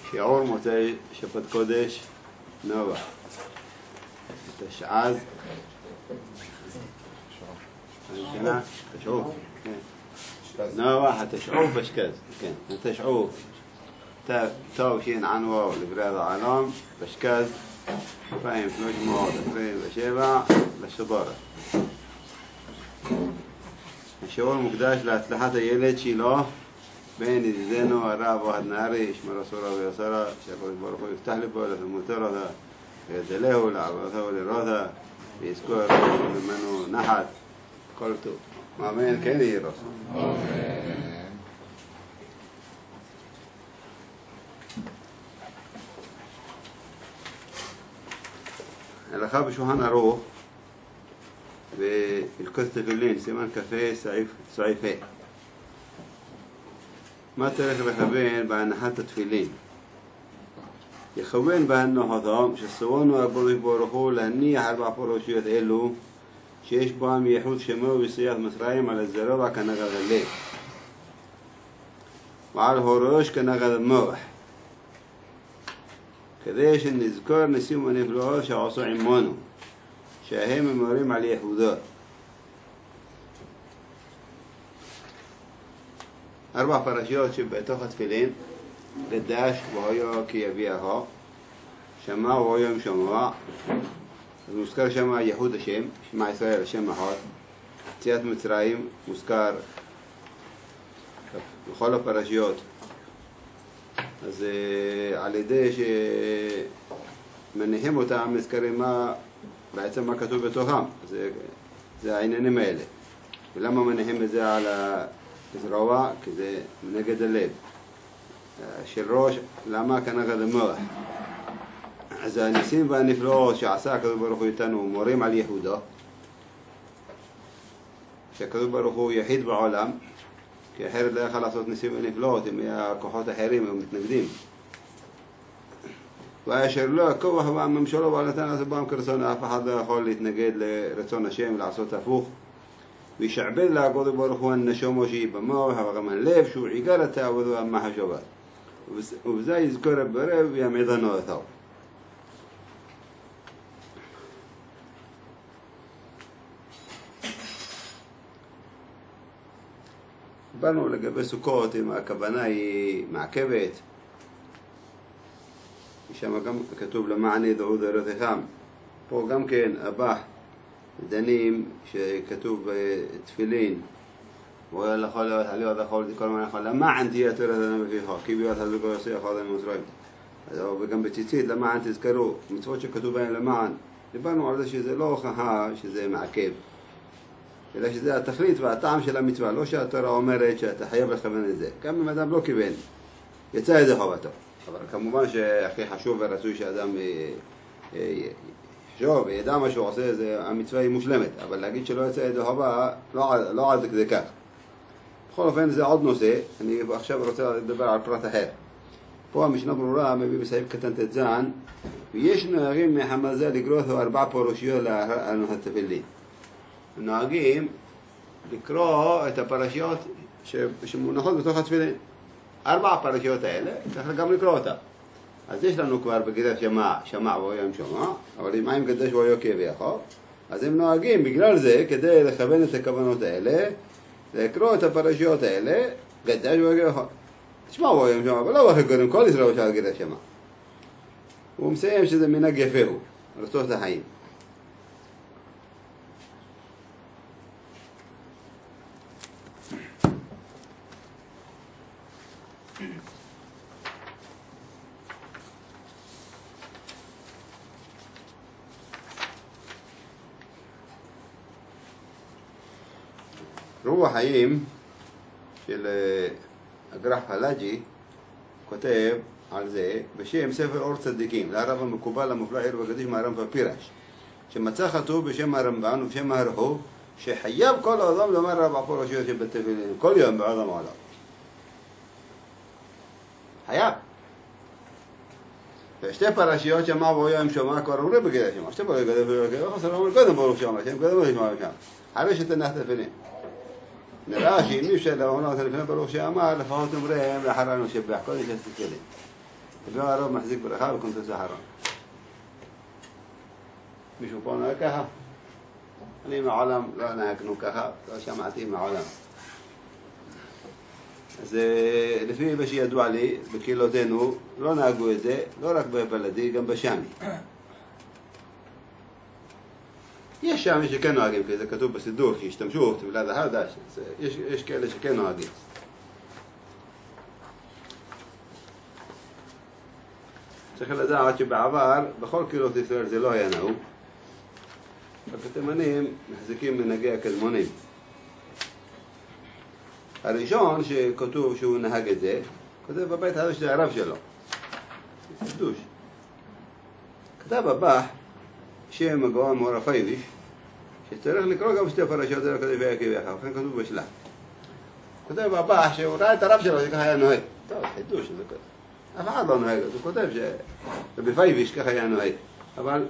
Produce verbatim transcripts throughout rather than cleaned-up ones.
שיעור מוצאי שבת קודש נובח תשע"ז תשעוף נובח התשעוף בשקז כן התשעוף טוב שין ענוו לבריאת העולם בשקז אלפיים ושלוש מאות עשרים ושבע לשבורה. השיעור מוקדש להצלחת הילד שלו בין ידידנו הרב אוהד נהרי, ישמרו סורה ויוסרה, שהקדוש ברוך הוא יפתח לבו, לתלמותו רדה, וידלהו, לעבודתו ולרודה, ויזכור ממנו נחת, כל טוב. אמן, כן יהיה רוסו. אמן. הלכה בשולחן ערוך, והלכות תפילין, סימן כ"ה, סעיף ה'. מה צריך לכוון בהנחת התפילין? יכוון בהנחתם שסורנו הקדוש ברוך הוא להניח ארבע פרשיות אלו שיש בהם ייחוד שמו ויציאת מצרים על הזרוע כנגד הלב ועל הראש כנגד המוח, כדי שנזכור ניסים ונפלאות שעשו עמנו שהם ממורים על ייחודות. ארבע פרשיות שבתוך התפילין, גדש והיה כי יביאהו, שמע והיה עם שמוע, אז מוזכר שם ייחוד השם, שמע ישראל השם אחד, יציאת מצרים מוזכר בכל הפרשיות. אז על ידי שמניחים אותם נזכרים מה, בעצם מה כתוב בתוכם, זה, זה העניינים האלה. ולמה מניחים את זה על ה... זרוע, כי זה נגד הלב. של ראש, למה? כנגד המוח. אז הניסים והנפלאות שעשה הקדוש ברוך הוא איתנו מורים על ייחודו, שהקדוש ברוך הוא יחיד בעולם, כי אחרת לא יכול לעשות ניסים ונפלאות אם הכוחות האחרים הם מתנגדים. ואשר לא, הכוח והממשלו והנתן הזה בהם כרצון, אף אחד לא יכול להתנגד לרצון השם לעשות הפוך. וישעבד לקדוש ברוך הוא הנשמה שהיא במוח וגם הלב שהוא עיקר התאוות והמחשבות, ובזה יזכור הבורא ויעמידנו אותו. דיברנו לגבי סוכות, אם הכוונה היא מעכבת, שם גם כתוב למען ידעו דורותיכם. פה גם כן הבא דנים שכתוב תפילין, ואויה לכל להיות עליו לכל כל מה יכול למען תהיה תורה דנה בפיך כי ביות הזוגו יעשה אחד ממצרים. וגם בציצית למען תזכרו מצוות שכתוב בהן למען. דיברנו על זה שזה לא הוכחה שזה מעכב, אלא שזה התכלית והטעם של המצווה, לא שהתורה אומרת שאתה חייב לכוון את זה. גם אם אדם לא כיוון יצא ידי חובתו, אבל כמובן שהכי חשוב ורצוי שאדם שוב, וידע מה שהוא עושה, זה, המצווה היא מושלמת, אבל להגיד שלא יצא ידי חובה, לא, לא עד כדי כך. בכל אופן, זה עוד נושא, אני עכשיו רוצה לדבר על פרט אחר. פה המשנה ברורה מביא בסעיף קטן תזן, ויש נוהגים מחמזה לקרוא ארבע פרשיות להנחת התפילין. נוהגים לקרוא את הפרשיות שמונחות בתוך התפילין. ארבע הפרשיות האלה, צריך גם לקרוא אותה. אז יש לנו כבר בגלל שמע, שמע והיה עם שמע, אבל אם עם גדש והיה כביכול, אז הם נוהגים בגלל זה, כדי לכוון את הכוונות האלה, לקרוא את הפרשיות האלה, גדש והיה כביכול. שמע והיה עם שמע, אבל לא בכי קודם כל ישראל ושאל גדש שמע. הוא מסיים שזה מנהג יפה הוא, רצות את החיים. רוח חיים של אגרח פלאג'י כותב על זה בשם ספר אור צדיקים, לרב המקובל המופלא עיר וקדיש מהרמב"ם פירש, שמצא כתוב בשם הרמב"ן ובשם הרחוב שחייב כל אדם לומר ארבע פרשיות שבתפילין כל יום בעולם העולם. חייב. ושתי פרשיות שמע והיה עם שמע כבר אומרים בגלל שמע, שתי פרשיות קודם ברוך שמע, שם קודם ברוך שמע ושם, אחרי שתנח תפילין. נראה שאם אפשר להונה אותה לפני ברוך שאמר, לפחות אומרים לאחר לנו שבח, קודם שתפילין. הביאו הרוב מחזיק ברכה בקונטקסט האחרון. מישהו פה נוהג ככה? אני מעולם לא נהגנו ככה, לא שמעתי מעולם. אז לפי מה שידוע לי, בקהילותינו, לא נהגו את זה, לא רק בבלדי, גם בשמי. יש שם שכן נוהגים, כי זה כתוב בסידור, שהשתמשו תפילת החדש, יש, יש כאלה שכן נוהגים. צריך לדעת שבעבר, בכל קהילות ישראל זה לא היה נהוג. התימנים מחזיקים מנהגי הקדמונים. הראשון שכתוב שהוא נהג את זה, כותב בבית הזה של הרב שלו. חידוש. כתב הבח, שם הגאון מור הפייביש, שצריך לקרוא גם שתי פרשות זה כתוב ויקי ואחר, לכן כתוב בשלה. כותב הבח שהוא ראה את הרב שלו שככה היה נוהג. טוב, חידוש זה כתוב. אף אחד לא נוהג, הוא כותב שבפייביש ככה היה נוהג. אבל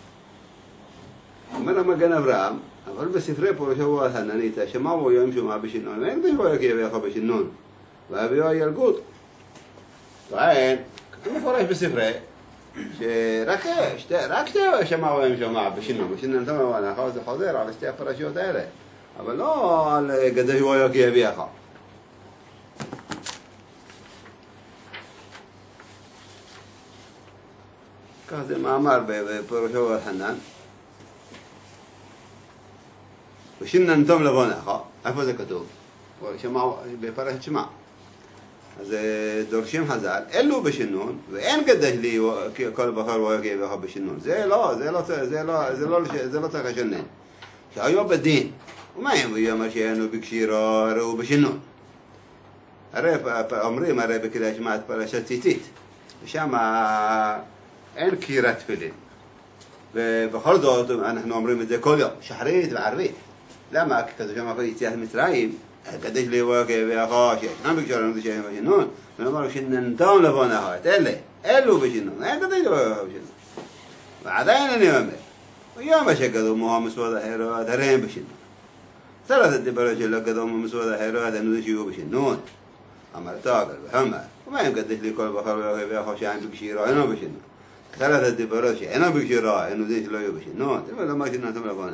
אומר המגן אברהם, אבל בספרי פורשו החננית, שמעו יום שומע בשינון, ואין בשבו יקי ואחר בשינון, והביאו הילגות. טוען, כתוב מפורש בספרי, שרק שתי, רק שתי שמעו יום שומע בשינון, בשינון תמרו הנחה, זה חוזר על שתי הפרשיות האלה, אבל לא על גדי שבו יקי ואחר. כך זה מאמר בפורשו החנן, ושינן תום לבונך, איפה זה כתוב? בפרשת שמע. אז דורשים חז"ל, אלו בשינון, ואין קדש לי כל בחור ויקי ואחר בשינון. זה לא, זה לא, זה לא, זה לא, זה לא צריך לשנן. שהיו בדין, ומה אם הוא יאמר שהיינו בקשירו, הרי הוא בשינון. הרי אומרים, הרי בקדש שמע את פרשת ציצית, ושם אין קירת תפילין. ובכל זאת אנחנו אומרים את זה כל יום, שחרית וערבית. למה? כי כתוב שם ביציאת מצרים, קדש לי ויקי ואחר שישנם בקשרנו בשינון בשינון, ונאמר שיננתם לבונך, את אלה, אלו בשינון, אין קדש לי ויקי בשינון. ועדיין אני אומר, ויאמר שקדומו המסורת האחרות, הרי הם בשינון. סרט הדיברות שלו קדומו המסורת האחרות, הנו שיהיו בשינון. אמר תאגל ואמר, ומה אם קדש לי כל בחר ויקי ואחר שאין בקשירו, אינו בשינון. סרט הדיברות שאינו בקשירו, הנו דין שלא יהיו בשינון, ולמה שיננתם לבונך.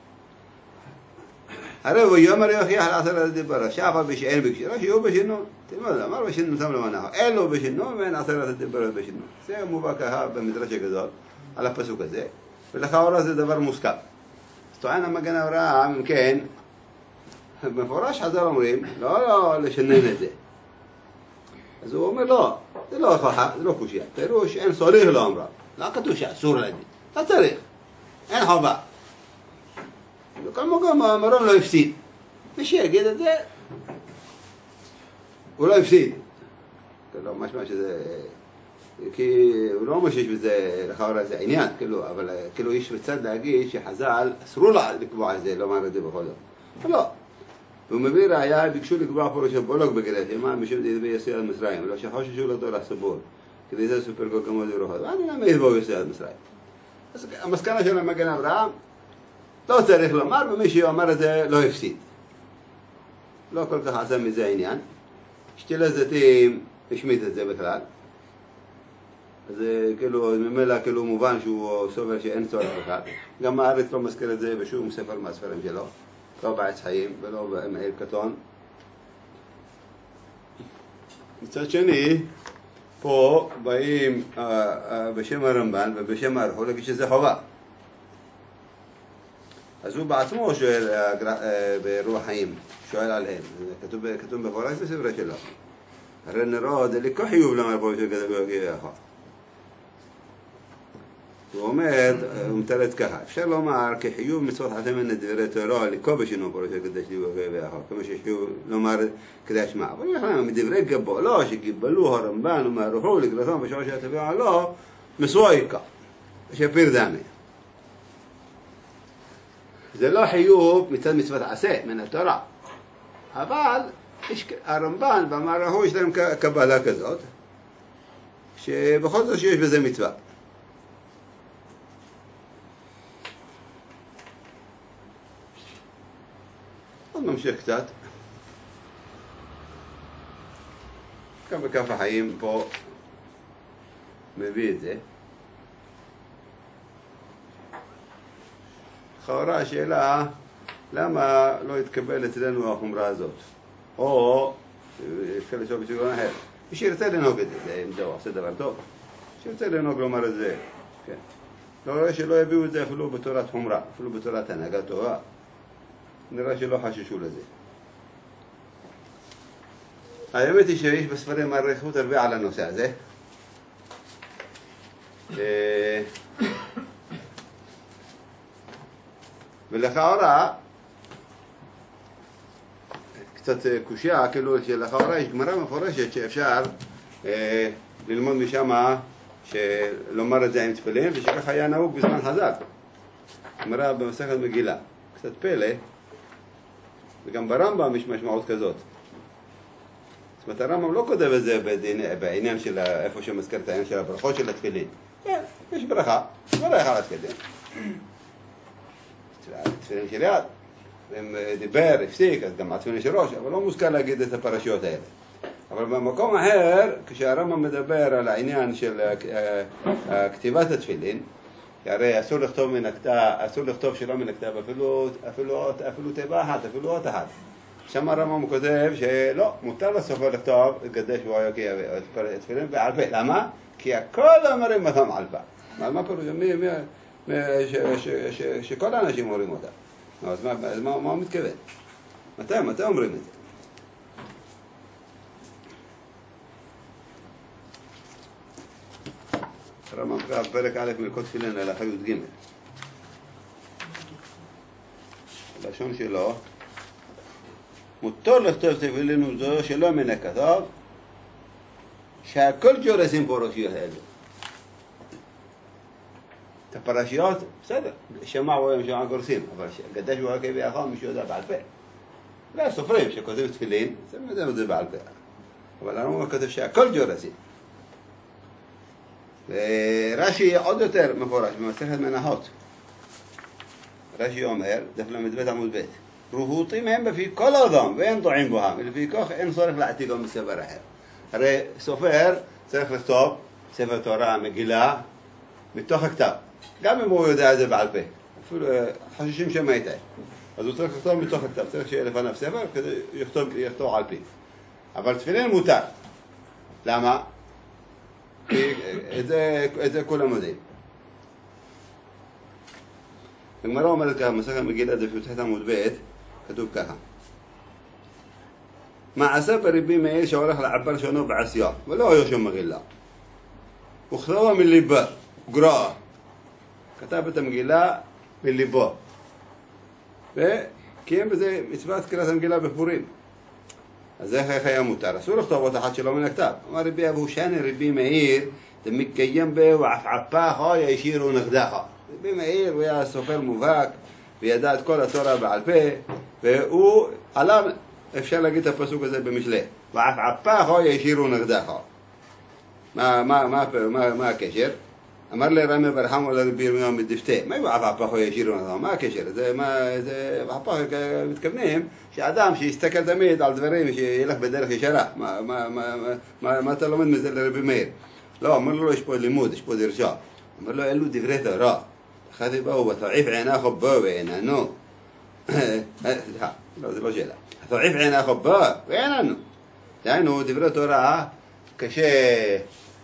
הרי הוא יאמר יוכיח לעשר הדיברות, שאף על פי שאין בקשירו, שיהיו בשינון. תלמד, אמר בשינון שם לבונך, אלו בשינון ואין עשרת הדיברות בשינון. זה מובא ככה במדרש הגדול, על הפסוק הזה, ולכאורה זה דבר מוסכם. אז טוען המגן אברהם, אם כן, במפורש חז"ל אומרים, לא, לא לשנן את זה. אז הוא אומר, לא, זה לא הוכחה, זה לא קושיה. פירוש, אין צריך לא אמרה. לא כתוב שאסור להגיד. אתה צריך. אין חובה. בכל מקום המרום לא הפסיד. מי שיגיד את זה, הוא לא הפסיד. לא, משמע שזה... כי הוא לא אומר שיש בזה, לכאורה זה עניין, כאילו, אבל כאילו יש בצד להגיד שחז"ל אסרו לה לקבוע את זה, לא אמר את זה בכל זאת. לא. והוא מביא ראיה, ביקשו לקבוע פה שבולוג בגלל שמה משום דבי יציאת מצרים, ולא שחוששו לתור הסבור, כדי זה סופר כל כמות ורוחות, ואני למה יתבואו יציאת מצרים. אז המסקנה של המגן אברהם, לא צריך לומר, ומי שאומר את זה לא הפסיד. לא כל כך עשה מזה עניין. שתילי זיתים השמיט את זה בכלל. אז כאילו, ממילא כאילו מובן שהוא סובר שאין צורך בכלל. גם הארץ לא מזכיר את זה בשום ספר מהספרים שלו. לא בעץ חיים ולא במעיל קטון. מצד שני, פה באים uh, uh, בשם הרמב"ן ובשם הרחו להגיד שזה חובה. אז הוא בעצמו שואל uh, uh, ברוח חיים, שואל עליהם. כתוב, כתוב בפורש בספרי שלו. הרי נראה דליקו חיוב למר פה שגדל ויגיע אחר. הוא אומר, הוא מתארת ככה, אפשר לומר כחיוב מצוות חתם מן דברי תורה, לקרוא בשינוי פרשת קדש לי ואחר, כמו שחיוב לומר קדש מה. אבל אנחנו מדברי גבולו שקיבלו הרמב"ן ומערכו לגרסם בשעה שהטבע לו, מסויקה, שפיר דמי. זה לא חיוב מצד מצוות עשה מן התורה, אבל הרמב"ן במערכו יש להם קבלה כזאת, שבכל זאת שיש בזה מצווה. עוד נמשיך קצת. כאן בכף החיים פה מביא את זה. לכאורה השאלה, למה לא התקבל אצלנו החומרה הזאת? או, אפשר לשאול בסגנון אחר, מי שירצה לנהוג את זה, אם זהו, עושה דבר טוב, שירצה לנהוג לומר את זה, כן. לא רואה שלא יביאו את זה אפילו בתורת חומרה, אפילו בתורת הנהגה טובה. נראה שלא חששו לזה. האמת היא שיש בספרים אריכות הרבה על הנושא הזה. ולכאורה, קצת קושיה, כאילו שלכאורה יש גמרא מפורשת שאפשר אה, ללמוד משם שלומר את זה עם תפילין, ושכך היה נהוג בזמן חז"ל. גמרא במסכת מגילה. קצת פלא, וגם ברמב"ם יש משמעות כזאת. זאת אומרת, הרמב"ם לא כותב את זה בדין, בעניין של איפה שמזכר את העניין של הברכות של התפילין. כן, יש ברכה, ברך על התפילין. התפילין של יד, ואם דיבר, הפסיק, אז גם התפילין של ראש, אבל לא מוזכר להגיד את הפרשיות האלה. אבל במקום אחר, כשהרמב"ם מדבר על העניין של כתיבת התפילין, הרי אסור לכתוב מן הכתב, אסור לכתוב שלא מן הכתב, אפילו, אפילו, אפילו תיבה אחת, אפילו אות אחת. שם הרמב"ם כותב שלא, מותר לסופר לכתוב, גדש ואויקי התפילין בעל פה. למה? כי הכל אומרים אותם על פה. מה פירוש? שכל האנשים אומרים אותם. אז מה הוא מתכוון? מתי? מתי אומרים את זה? הרמב"ם קרא פרק א' מלכות תפילין על אחריות ג'. הלשון שלו, מותר לכתוב תפילין וזו שלא מן הכתב, שהכל ג'ורסים פרשיות האלו. את הפרשיות, בסדר, שמעו הם שמע גורסים, אבל גדש ואוקיי ביחד מישהו יודע בעל פה. לא, סופרים שכותבים תפילין, זה יודע את זה בעל פה. אבל הרמב"ם כותב שהכל ג'ורסים. ורש"י עוד יותר מפורש במסכת מנחות. רש"י אומר, דף למ"ב עמוד ב', רהוטים הם בפי כל אדם ואין טועים בהם, ולפיכך אין צורך להעתיקם מספר אחר. הרי סופר צריך לכתוב ספר תורה, מגילה, מתוך הכתב. גם אם הוא יודע את זה בעל פה, אפילו חשושים שמה איתה. אז הוא צריך לכתוב מתוך הכתב, צריך שיהיה לפניו ספר כדי יכתוב על פי. אבל תפילין מותר. למה? כי את זה, את זה כולם יודעים. הגמרא אומרת ככה, מסכת מגילה דף י"ח עמוד ב', כתוב ככה. מעשה ברבי מאיר שהולך לעבר שונו בעשייה, ולא היה שם מגילה. וכתבה מליבה, גרעה. כתב את המגילה מליבו. וקיים בזה מצוות קריאת המגילה בפורים. אז איך היה מותר? אסור לכתוב עוד אחת שלא מן הכתב. אמר רבי אבו שני, רבי מאיר, דמתקיים בה ועפעפך ישירו נגדך. רבי מאיר הוא היה סופר מובהק, וידע את כל התורה בעל פה, והוא עליו, אפשר להגיד את הפסוק הזה במשלי, ועפעפך ישירו נגדך. מה, מה, מה, מה, מה הקשר? אמר לי רמי ברחם ולרבי ירמיהו מדפתה, מה הוא עפעפך ישירו נגדך? מה הקשר? זה, מה, זה, עפעפך מתכוונים שאדם שיסתכל תמיד על דברים שילך בדרך ישרה. מה, מה, מה, מה, מה אתה לומד מזה לרבי מאיר? לא, אמר לו יש פה לימוד, יש פה דרשה. אמר לו אלו דברי תורה. אחד באו ותעיף עינך בו ועיננו. סליחה, לא, זה לא שאלה. תעיף עינך בו ועיננו. דהיינו, דברי תורה קשה,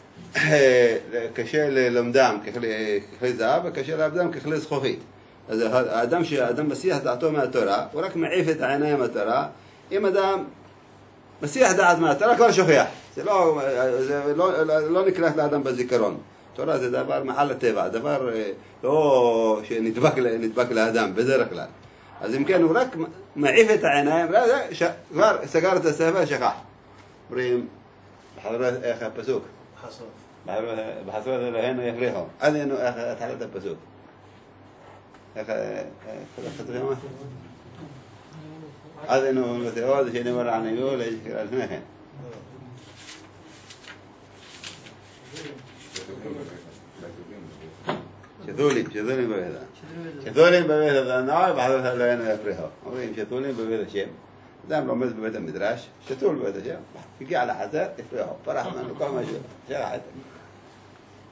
קשה ללמדם ככלי זהב, וקשה ללמדם ככלי זכוכית. אז האדם שהאדם מסיח דעתו מהתורה, הוא רק מעיף את העיניים מהתורה. אם אדם מסיח דעת מהתורה, כבר שוכח. זה לא, זה לא, לא נקלט לאדם בזיכרון. תורה זה דבר מעל הטבע, דבר לא שנדבק נדבק לאדם בדרך כלל. אז אם כן, הוא רק מעיף את העיניים, כבר סגר את הספר, שכח. אומרים, בחזרת איך הפסוק? בחזרת אלוהינו יפריחו. אז היינו איך התחלת הפסוק. איך כתוב מה? אז היינו נתירות שנאמר עניו להשכיר לפני כן. שתולים, שתולים בבית. שתולים בבית הנוער, בחזרת אלוהינו יפריחו. אומרים שתולים בבית השם. אדם לומד בבית המדרש, שתול בבית השם, הגיע לחצר, יפריחו, פרח ממנו כל משהו, שרח את זה.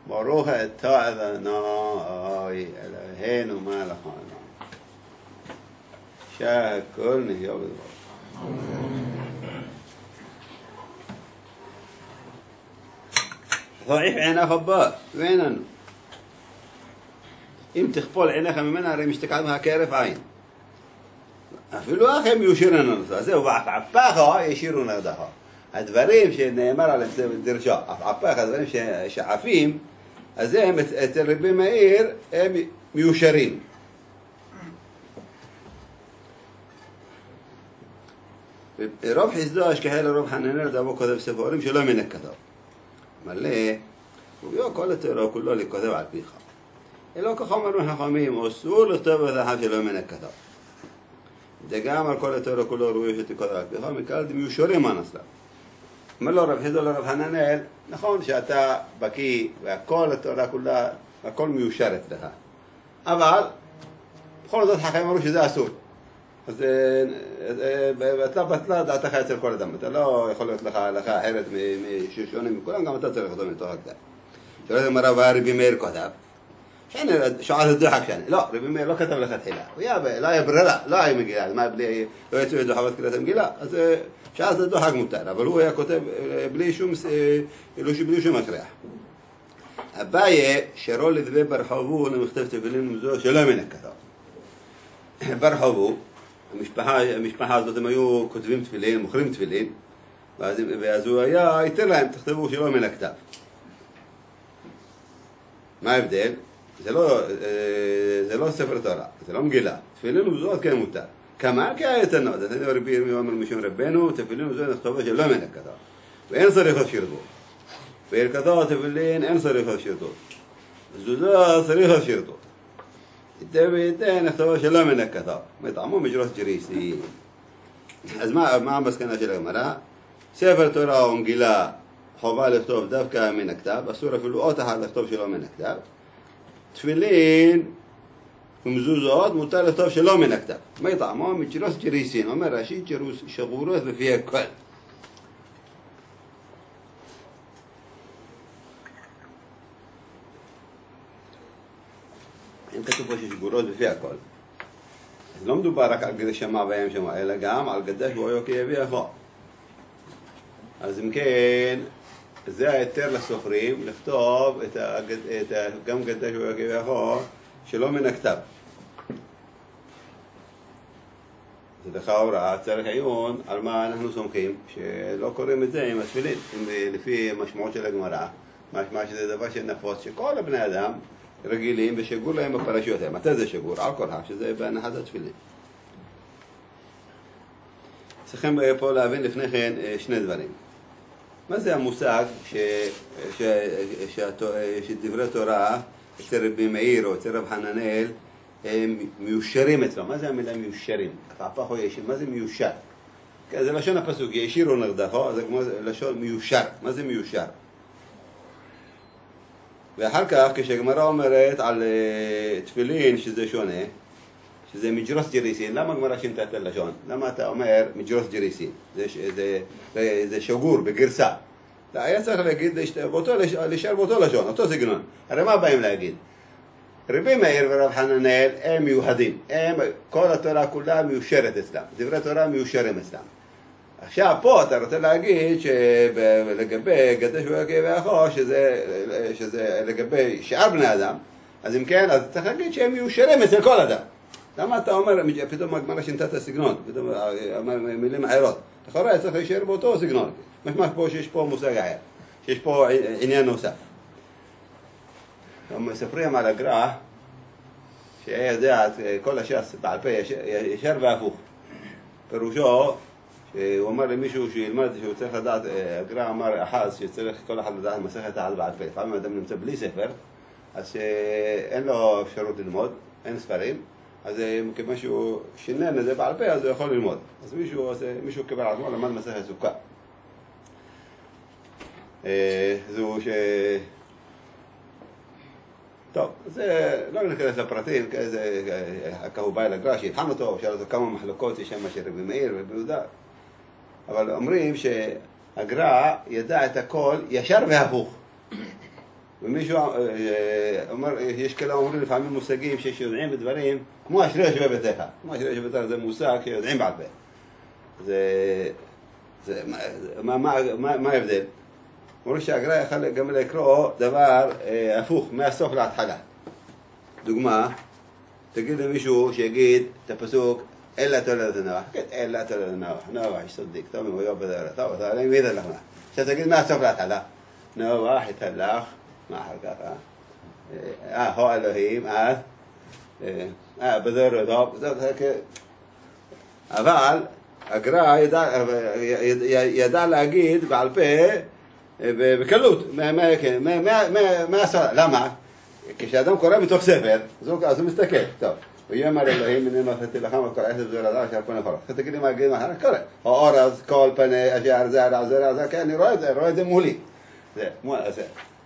ברוך אתה אדוני אלוהינו מלך העולם שהכל נהיה בדברו. ضعيف عينك הבא, ואיננו. אם תכפול עיניך ממנה, הרי משתקעת בها כהרף עין. אפילו אחים יושירנו נוסע. זהו, ועפעפך ישירו נגדך. הדברים שנאמר עליהם זה דרשה, עפעפך, הדברים שעפים, אז הם אצל רבי מאיר, הם מיושרים. רב חסדו אשכחי לרב חננאל דבו כותב ספרים שלא מן הכתב. מלא, וביום כל התורה כולו לכותב על פיך. אלא כך אומרים חכמים, אסור לכתוב את אחד שלא מן הכתב. זה גם על כל התורה כולו ראוי שתכתוב על פיך, מכלל מיושרים מהנסלם. אומר לו רב חסדו לרב חננאל, נכון שאתה בקיא והכל התורה כולה, הכל מיושר אצלך. אבל בכל זאת חכמים אמרו שזה אסור. אז אתה בטלה דעתך אצל כל אדם, אתה לא יכול להיות לך הלכה אחרת משושונים מכולם, גם אתה צריך אותו מתוך הכתב. שואלת אמרה רבי מאיר כותב, שעת הדוחק שאני, לא, רבי מאיר לא כתב לך תחילה, לא היה ברירה, לא היה מגילה, אז מה, לא יצאו ידו חוות קריאת המגילה, אז שעת הדוחק מותר, אבל הוא היה כותב בלי שום הכרח. הבעיה שרול לדבי ברחובו למכתב תפילין ומזו שלא מן הכתב. ברחובו, המשפחה, המשפחה הזאת הם היו כותבים תפילין, מוכרים תפילין, ואז, ואז הוא היה, ייתן להם, תכתבו שלא מן הכתב. מה ההבדל? זה לא, זה לא ספר תורה, זה לא מגילה. תפילין ומזוות כן מותר. כמה? כי היה יתנות. אז אני רבי ירמי אומר משום רבנו, תפילין ומזוות נכתבו שלא מן הכתב. ואין צריך עוד שירתו. בהלכתו תפילין אין צריך עוד שירתו. מזוות צריך עוד שירתו. איתה ואיתה נכתבו שלא מן הכתב. מטעמו מג'רוס ג'ריסי. אז מה, מה המסקנה של הגמרא? ספר תורה או מגילה חובה לכתוב דווקא מן הכתב, אסור אפילו אות אחת לכתוב שלא מן הכתב. תפילין ומזוזות מותר לכתוב שלא מן הכתב. מה טעמו? מג'רוס ג'ריסין. אומר רש"י שגורות בפי הכל. אם כתוב פה ששגורות בפי הכל, אז לא מדובר רק על גדי שמע וים שמע, אלא גם על גדש בואיו כיביא אחו. אז אם כן, זה היתר לסופרים לכתוב את הגד, את ה, גם גדש בואיו כיביא אחו שלא מן הכתב. זה לכאורה צריך עיון על מה אנחנו סומכים, שלא קוראים את זה עם התפילין, לפי משמעות של הגמרא, משמע שזה דבר שנפוץ שכל הבני אדם רגילים ושגור להם בפרשיות. מתי זה שגור? על כל כך, שזה בהנחת התפילין. צריכים פה להבין לפני כן שני דברים. מה זה המושג ש, ש, ש, שדברי תורה אצל רבי מאיר או אצל רב חננאל הם מיושרים אצלו? מה זה המילה מיושרים? הפעפח או ישיר? מה זה מיושר? זה לשון הפסוק, ישירו נרדכו, זה כמו לשון מיושר. מה זה מיושר? ואחר כך כשהגמרא אומרת על תפילין שזה שונה, שזה מג'רוס ג'ריסין, למה הגמרא שינתה את הלשון? למה אתה אומר מג'רוס ג'ריסין? זה, זה, זה, זה שגור בגרסה. היה צריך להגיד, להישאר באותו לשון, אותו סגנון. הרי מה באים להגיד? רבי מאיר ורב חננאל הם מיוחדים. הם, כל התורה כולה מיושרת אצלם. דברי תורה מיושרים אצלם. עכשיו פה אתה רוצה להגיד שלגבי גדש בואיו אחו, שזה, שזה לגבי שאר בני אדם, אז אם כן, אז צריך להגיד שהם מיושרים אצל כל אדם. למה אתה אומר, פתאום הגמרא שינתה את הסגנון, פתאום מילים אחרות. לכאורה היה צריך להישאר באותו סגנון. משמע פה שיש פה מושג אחר, שיש פה עניין נוסף. הם מספרים על הגר"א, שהיה יודע כל הש"ס בעל פה ישר והפוך. פירושו, הוא אמר למישהו שילמד שהוא צריך לדעת, הגר"א אמר אחז שצריך כל אחד לדעת מסכת אחת בעל פה. לפעמים אדם נמצא בלי ספר, אז שאין לו אפשרות ללמוד, אין ספרים, אז כיוון שהוא שינן את זה בעל פה, אז הוא יכול ללמוד. אז מישהו, מישהו קיבל עצמו למד מסכת סוכה. זהו ש... טוב, זה לא ניכנס לפרטים, ככה בא אל הגר"א שהלחם אותו, שאל אותו כמה מחלוקות יש שם של רבי מאיר ורבי יהודה, אבל אומרים שהגר"א ידע את הכל ישר והפוך. ומישהו אומר, יש כאלה אומרים לפעמים מושגים שיודעים בדברים, כמו אשרי יושבי ביתך. כמו אשרי יושבי ביתך זה מושג שיודעים בעל פה. זה, זה, מה, מה, מה, מה ההבדל? אומרים שהגר"א יכול גם לקרוא דבר אה, הפוך, מהסוף להתחלה. דוגמה, תגיד למישהו שיגיד את הפסוק, אלא תולדת נוח, כן, אלא תולדת נוח, נוח, יש צדיק, טוב, הוא יום בדרך, טוב, אתה עליהם וידע לך מה. עכשיו תגיד מהסוף להתחלה. נוח, התהלך, מה אחר כך? אה, הו אלוהים, אה, אה, בדרך טוב, אבל הגר"א ידע, ידע להגיד בעל פה, בקלות, מהסוף, למה? כשאדם קורא בתוך ספר, אז הוא מסתכל, טוב, ויאמר אלוהים, הנה נתתי לכם על כל עשב זרע זרע אשר פני חורף. תגיד לי מה אגיד מה, קורא, האורז, כל פני, אשר זרע זרע זרע, כן, אני רואה את זה, רואה את זה מולי. זה, מואל, אז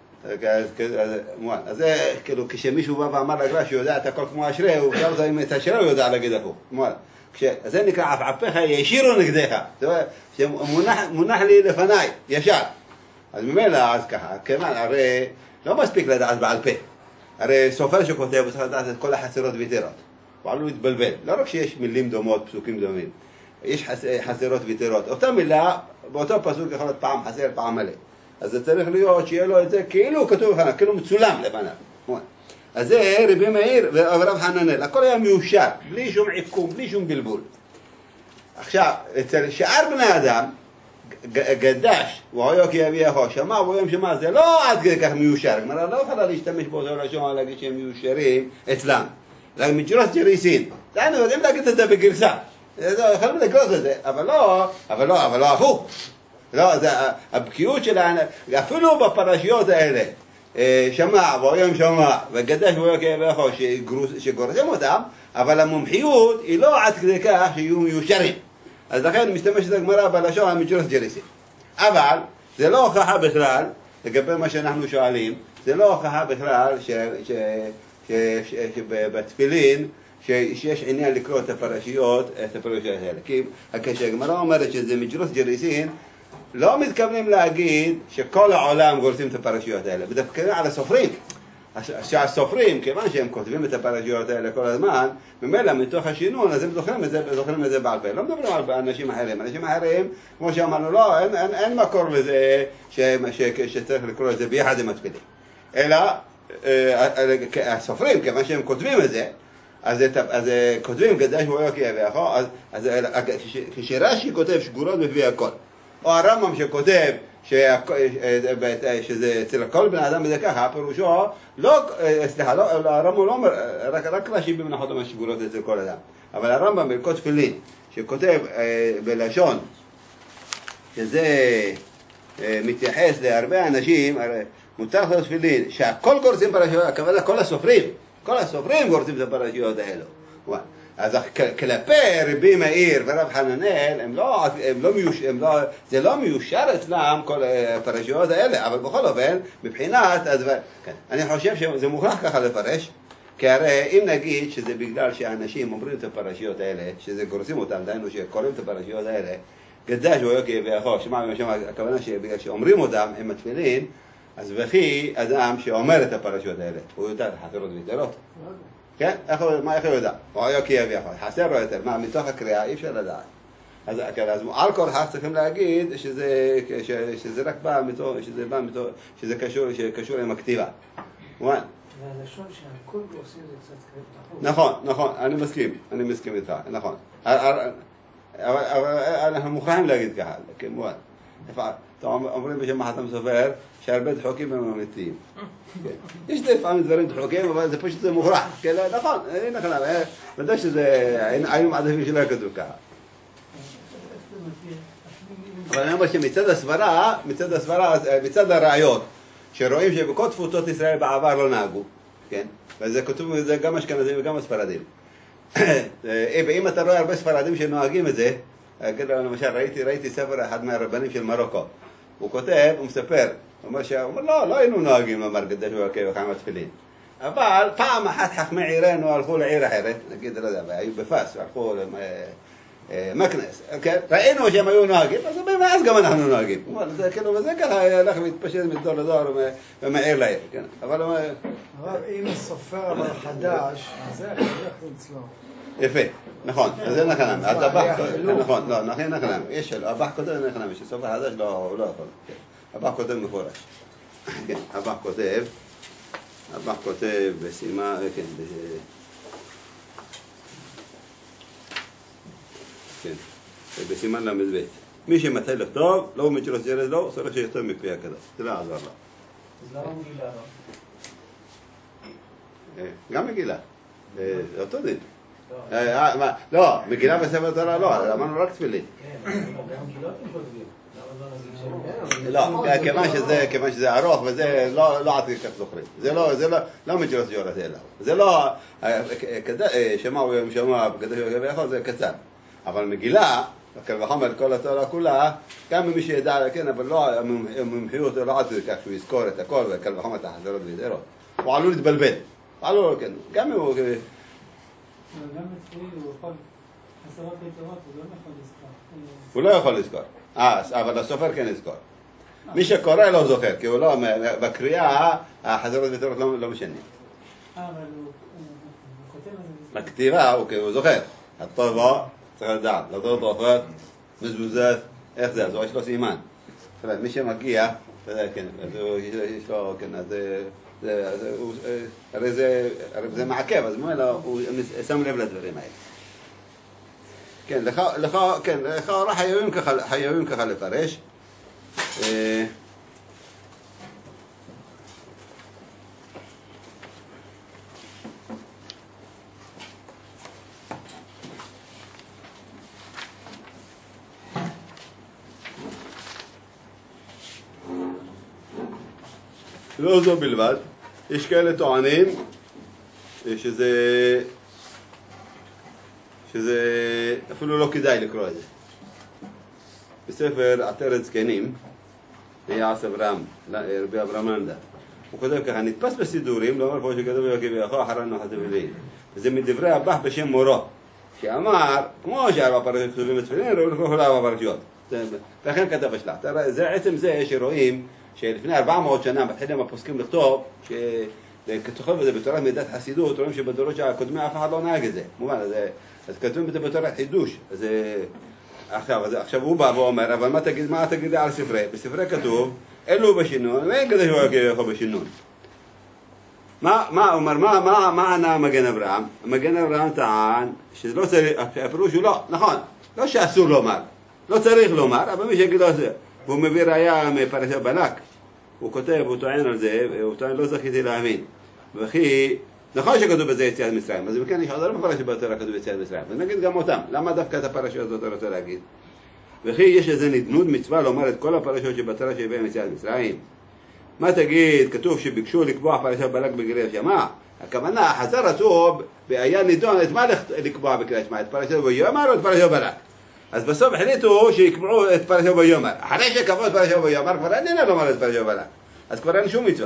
זה, כאילו, כשמישהו בא ואמר לגר"א שיודע את הכל כמו אשרי, הוא גם זה, אם את אשרי הוא יודע להגיד הפוך, מואל. זה נקרא, עפעפיך ישירו נגדך, שמונח לי לפניי, ישר. אז ממילא, אז ככה, כיוון, הרי לא מספיק לדעת בעל פה. הרי סופר שכותב, הוא צריך לדעת את כל החסרות ויתרות. הוא עלול להתבלבל. לא רק שיש מילים דומות, פסוקים דומים. יש חסרות ויתרות. אותה מילה, באותו פסוק יכול להיות פעם חסר, פעם מלא. אז זה צריך להיות שיהיה לו את זה כאילו כתוב לפניו, כאילו מצולם לפניו. אז זה רבי מאיר ורב חננאל. הכל היה מיושר, בלי שום עיקום, בלי שום בלבול. עכשיו, אצל שאר בני אדם, גדש, והיו כי אבי אחו, שמע ויום שמע, זה לא עד כדי כך מיושר, כלומר, לא יכולה להשתמש באותו לשון, להגיד שהם מיושרים אצלם, רק מג'רוס ג'ריסין, דיינו, יודעים להגיד את זה בגרסה, יכולים לגרוס את זה, אבל לא, אבל לא, אבל לא הפוך, לא, זה הבקיאות שלהם, אפילו בפרשיות האלה, שמע ויום שמע, וגדש והיו כי אבי אחו, שגורסים אותם, אבל המומחיות היא לא עד כדי כך שיהיו מיושרים. אז לכן משתמשת הגמרא בלשון המג'רוס ג'ריסין. אבל זה לא הוכחה בכלל, לגבי מה שאנחנו שואלים, זה לא הוכחה בכלל שבתפילין שיש עניין לקרוא את הפרשיות, את הפרשיות האלה. כי כשהגמרא אומרת שזה מג'רוס ג'ריסין, לא מתכוונים להגיד שכל העולם גורסים את הפרשיות האלה, מתכוונים על הסופרים. שהסופרים, כיוון שהם כותבים את הפרשיות האלה כל הזמן, ממילא מתוך השינון, אז הם זוכרים את זה, זוכרים את זה בעל פה. לא מדברים על אנשים אחרים. אנשים אחרים, כמו שאמרנו, לא, אין, אין, אין מקור לזה ש, ש, שצריך לקרוא את זה ביחד עם התפילין. אלא, הסופרים, כיוון שהם כותבים את זה, אז, אז כותבים גדש והיו כי אבי אחו, אז, אז כשרש"י כותב שגורות בפי הכל, או הרמב"ם שכותב שזה אצל כל בן אדם בזה ככה, פירושו, לא, סליחה, הרמב"ם לא אומר, רק רש"י במנחות אומר שגורות אצל כל אדם, אבל הרמב"ם בהלכות תפילין, שכותב בלשון, שזה מתייחס להרבה אנשים, מותר לעשות תפילין, שהכל גורסים פרשיות, הכוונה כל הסופרים, כל הסופרים גורסים את הפרשיות האלו. אז כלפי רבי מאיר ורב חננאל, הם לא, הם לא מיוש, הם לא, זה לא מיושר אצלם כל הפרשיות האלה, אבל בכל אופן, מבחינת הדבר, כן, אני חושב שזה מוכרח ככה לפרש, כי הרי אם נגיד שזה בגלל שאנשים אומרים את הפרשיות האלה, שזה גורסים אותם, דיינו שקוראים את הפרשיות האלה, גדש והיו כי אבי אחו, שמע ומשמע, הכוונה שבגלל שאומרים אותם עם התפילין, אז וכי אדם שאומר את הפרשיות האלה, הוא יודע את החסרות ויתרות. כן? איך הוא יודע? הוא היה כי אבי אחו, חסר לו יותר, מה, מתוך הקריאה אי אפשר לדעת. אז על כל כך צריכים להגיד שזה רק בא מתוך, שזה בא מתוך, שזה קשור עם הכתיבה. והלשון שהכל עושים זה קצת כתוב. נכון, נכון, אני מסכים, אני מסכים איתך, נכון. אבל אנחנו מוכרחים להגיד ככה, כמובן. אומרים בשם החתם סופר שהרבה דחוקים הם אמיתיים. יש לפעמים דברים דחוקים, אבל זה פשוט זה מוכרח. נכון, נכון, ודאי שזה, היינו מעדיפים שלא כתוב ככה. אבל אני אומר שמצד הסברה, מצד הסברה, מצד הראיות, שרואים שבכל תפוצות ישראל בעבר לא נהגו, כן? וזה כתוב בזה גם אשכנזים וגם הספרדים. ואם אתה רואה הרבה ספרדים שנוהגים את זה, למשל, ראיתי, ראיתי ספר אחד מהרבנים של מרוקו. הוא כותב, הוא מספר, הוא אומר שאומר, לא, לא היינו נוהגים לומר גדש והיו וחיים התפילין. אבל פעם אחת חכמי עירנו הלכו לעיר אחרת, נגיד, לא יודע, היו בפס, הלכו מקנס, כן? ראינו שהם היו נוהגים, אז מאז גם אנחנו נוהגים. זה כאילו, וזה ככה הלך מתפשט מדור לדור ומעיר לעיר, כן? אבל... אבל אם הסופר אבל חדש, אז זה הולך אצלו. יפה, נכון, אז זה נחלם, הדבח, נכון, לא, נחלם, נחלם, יש שלו, הבח כותב נחלם, שסופר חדש לא יכול, הבח כותב מפורש. כן, הבח כותב, הבח כותב בסימה, כן, כן, בסימן למזבט. מי שמתחיל לכתוב, לא עומד שלא סירז לו, צריך שיכתוב מפי הכתב, זה לא עזר לו. אז למה מגילה לא? גם מגילה, זה אותו דין. לא, מגילה בספר תורה לא, אמרנו רק תפילין. כן, גם מגילות הם כותבים. לא, כיוון שזה ארוך וזה לא עד כך זוכרים. זה לא מג'לוס ג'ורס אלא. זה לא, שמעו יום שמוע, בקדש ויכול, זה קצר. אבל מגילה, קל וחומר כל התורה כולה, גם מי שידע, כן, אבל לא, המומחיות לא עד כך שהוא יזכור את הכל, וקל וחומר את החזרות וידערות. הוא עלול להתבלבל. עלול, כן, גם הוא... גם אצלי הוא יכול, עשרות ביתרות, הוא לא יכול לזכור. הוא לא יכול לזכור. אה, אבל הסופר כן יזכור. מי שקורא לא זוכר, כי הוא לא, בקריאה, החזרות ויתרות לא משנים. אה, אבל הוא כותב על זה. בכתיבה הוא זוכר. הטובה, צריך לדעת, לדעות אופת, מזוזת, איך זה, אז יש לו סימן. מי שמגיע, כן, יש לו, כן, אז הרי זה מעכב, אז הוא שם לב לדברים האלה. כן, לך, כן, לך חייבים ככה לפרש. לא זו בלבד, יש כאלה טוענים שזה, שזה אפילו לא כדאי לקרוא את זה. בספר עטרת זקנים, ליעש אברהם, רבי אברהם מנדה, הוא כותב ככה, נתפס בסידורים, לא אומר פה שכתוב וכביכול אחרנו חתבלים. וזה מדברי הבח בשם מורו, שאמר, כמו שארבע פרשות כתובים בתפילין, ראו לקרוא כל ארבע פרשות. לכן כתב השלח. זה עצם זה שרואים שלפני ארבע מאות שנה מתחילים הפוסקים לכתוב, שכתוב בזה בתורת מידת חסידות, רואים שבדורות הקודמים אף אחד לא נהג את זה. מובן, אז כתובים בזה בתורת חידוש. אז עכשיו הוא בא ואומר, אבל מה תגיד, מה תגיד על ספרי? בספרי כתוב, אלו בשינון, ואין כזה שהוא יכול בשינון. מה אומר, מה ענה מגן אברהם? מגן אברהם טען שזה לא צריך, הפירוש הוא לא, נכון, לא שאסור לומר, לא צריך לומר, אבל מי שיגיד לו זה. והוא מביא ראיה מפרשת בלק, הוא כותב, הוא טוען על זה, הוא טוען לא זכיתי להאמין. וכי, נכון שכתוב בזה יציאת מצרים, אז מכן יש עוד הרבה פרשות בתורה כתוב יציאת מצרים, ונגיד גם אותם, למה דווקא את הפרשות הזאת אתה רוצה להגיד? וכי יש איזה נדנות מצווה לומר את כל הפרשות שבתורה שהביאה יציאת מצרים? מה תגיד, כתוב שביקשו לקבוע פרשת בלק בקריאת שמע, הכוונה, חז"ל רצו, היה נידון את מה לקבוע בקריאת שמע, את פרשת ויאמר או את פרשת בלק? אז בסוף החליטו שיקבעו את פרשת ויאמר. אחרי שקבעו את פרשת ויאמר, כבר אין לי לומר את פרשת בלק. אז כבר אין שום מצווה.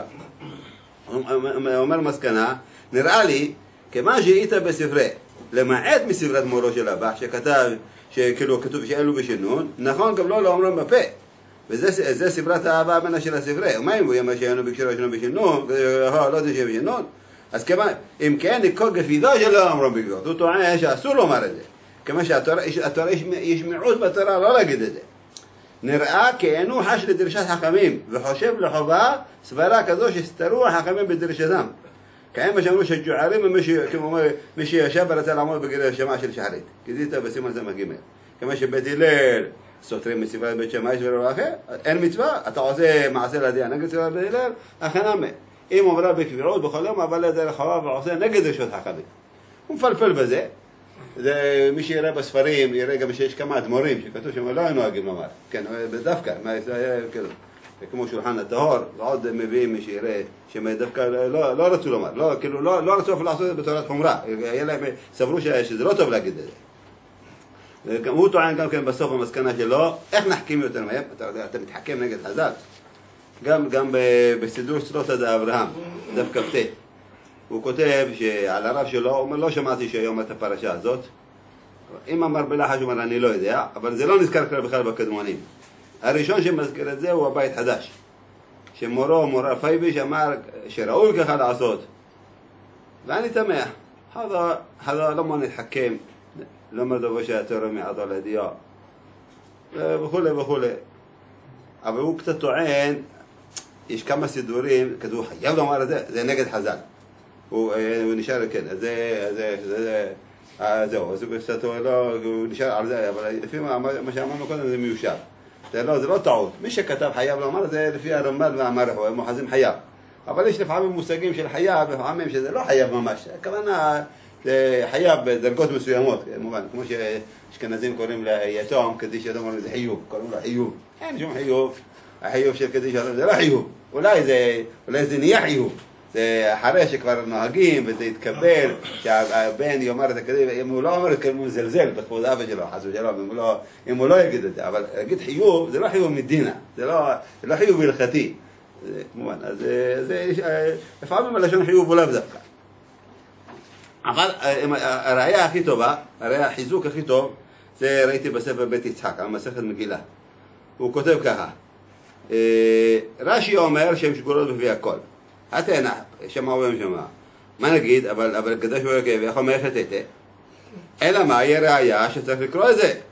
אומר מסקנה, נראה לי, כמה שהיית בספרי, למעט מספרת מורו של הבח, שכתב, שכאילו כתוב שאלו בשינון, נכון גם לא לאומרם בפה. וזה ספרת האהבה המנה של הספרי. ומה אם הוא יאמר שהיינו בקשור ראשון בשינון, לא תשב בשינון? אז כמה, אם כן, נקור גפידו שלא אומרם בקשור. הוא טוען שאסור לומר את זה. כמה שהתורה, יש מיעוט בתורה לא להגיד את זה. נראה כאילו חש לדרשת חכמים, וחושב לחובה סברה כזו שסתרו החכמים בדרשתם. כמה שאמרו שג'וערים מי שישב ורצה לעמוד בקריאת שמע של שחרית. כזית בסימן זה מגימל. כמה שבית הלל סותרים מספרת בית שמע ולא אחר, אין מצווה, אתה עושה מעשה לדעה נגד ספרת בית הלל, הכנמה. אם אומרה בקביעות בכל יום, אבל לדרך חובה ועושה נגד דרשות חכמים. הוא מפלפל בזה. זה מי שיראה בספרים, יראה גם שיש כמה אדמו"רים שכתוב שהם לא היו נוהגים לומר. כן, בדווקא, זה היה כאילו, כמו שולחן הטהור, ועוד מביאים מי שיראה שהם דווקא לא, לא רצו לומר, לא, כאילו, לא, לא רצו לעשות את זה בתורת חומרה. היה להם, סברו שזה לא טוב להגיד את זה. הוא טוען גם כן בסוף המסקנה שלו, איך נחכים יותר מהם? אתה, אתה מתחכם נגד חז"ל. גם, גם בסידור סלוטא דאברהם, דף כ"ט. הוא כותב שעל הרב שלו, הוא אומר, לא שמעתי שהיום את הפרשה הזאת, אם אמר בלחש הוא אומר אני לא יודע, אבל זה לא נזכר כלל בכלל בקדמונים. הראשון שמזכיר את זה הוא הבית חדש. שמורו, מורה פייביש אמר שראוי ככה לעשות. ואני תמה, هذا لما نتحكم لما דבו שהתורה מעט על הידיעה וכו' וכו'. אבל הוא קצת טוען, יש כמה סידורים, כזה הוא חייב לומר את זה, זה נגד חז"ל. הוא נשאר, כן, זה, זה, זה, זהו, אז הוא קצת, הוא נשאר על זה, אבל לפי מה שאמרנו קודם זה מיושב. זה לא טעות. מי שכתב חייב לומר זה לפי הרמב"ן והמאמר, הם מוחזים חייב. אבל יש לפעמים מושגים של חייב, לפעמים שזה לא חייב ממש. הכוונה זה חייב בדרגות מסוימות, כמובן, כמו שאשכנזים קוראים ליתום, קדיש יתום אומרים זה חיוב, קוראים לו חיוב. אין שום חיוב, החיוב של קדיש יתום זה לא חיוב. אולי זה, אולי זה נהיה חיוב. זה אחרי שכבר נוהגים וזה יתקבל, שהבן יאמר את הקדיש, אם הוא לא אומר את זה, הוא זלזל בכבוד אבא שלו, חס ושלום, אם הוא לא, אם הוא לא יגיד את זה. אבל להגיד חיוב, זה לא חיוב מדינה, זה לא, זה לא חיוב הלכתי. כמובן, אז זה, לפעמים הלשון חיוב הוא לאו דווקא. אבל הראיה הכי טובה, הראיה החיזוק הכי טוב, זה ראיתי בספר בית יצחק, על מסכת מגילה. הוא כותב ככה, רש"י אומר שהן שגורות בפי הכל. התנא, שמע והם שמע. מה נגיד, אבל, אבל קדוש ברוך הוא יכול מלאכת תתה. אלא מה, יהיה ראיה שצריך לקרוא את זה.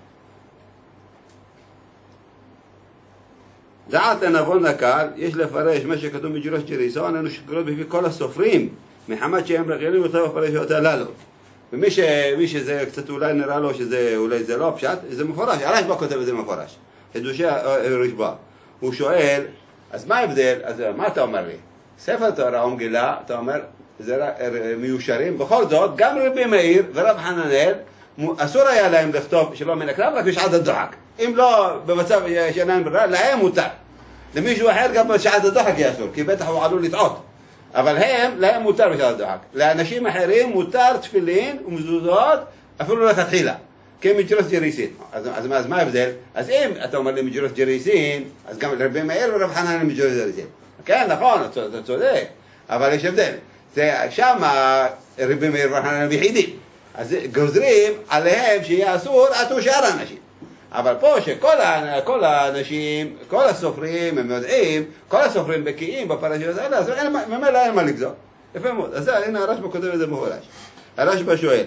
דעת הנבון לקהל, יש לפרש מה שכתוב מג'רוס ג'ריסון, אנו שגורות בפי כל הסופרים, מחמת שהם רגילים לכתוב הפרשות הללו. ומי ש, מי שזה קצת אולי נראה לו שזה אולי זה לא פשט, זה מפורש, הרשב"א כותב את זה מפורש. חידושי הרשב"א. הוא שואל, אז מה ההבדל? אז מה אתה אומר לי? ספר תורה ומגילה, אתה אומר, זה מיושרים. בכל זאת, גם רבי מאיר ורב חננאל, אסור היה להם לכתוב שלא מן הכלל, רק בשעת הדוחק. אם לא במצב שאינן ברירה, להם מותר. למישהו אחר גם בשעת הדוחק יהיה אסור, כי בטח הוא עלול לטעות. אבל הם, להם מותר בשעת הדוחק. לאנשים אחרים מותר תפילין ומזוזות, אפילו לכתחילה. כי מג'רוס ג'ריסין. אז, אז, אז מה ההבדל? אז אם אתה אומר לי מג'רוס ג'ריסין, אז גם רבי מאיר ורב חננאל מג'רוס ג'ריסין. כן, נכון, אתה צודק, אבל יש הבדל. שם רבי מאיר ורב חננאל ביחידים. אז גוזרים עליהם שיהיה אסור עטו שאר האנשים. אבל פה שכל האנשים, כל הסופרים, הם יודעים, כל הסופרים בקיאים בפרשיות האלה, אז ממילא אין מה לגזור. יפה מאוד. אז הנה הרשב"א כותב את זה מפורש. הרשב"א שואל,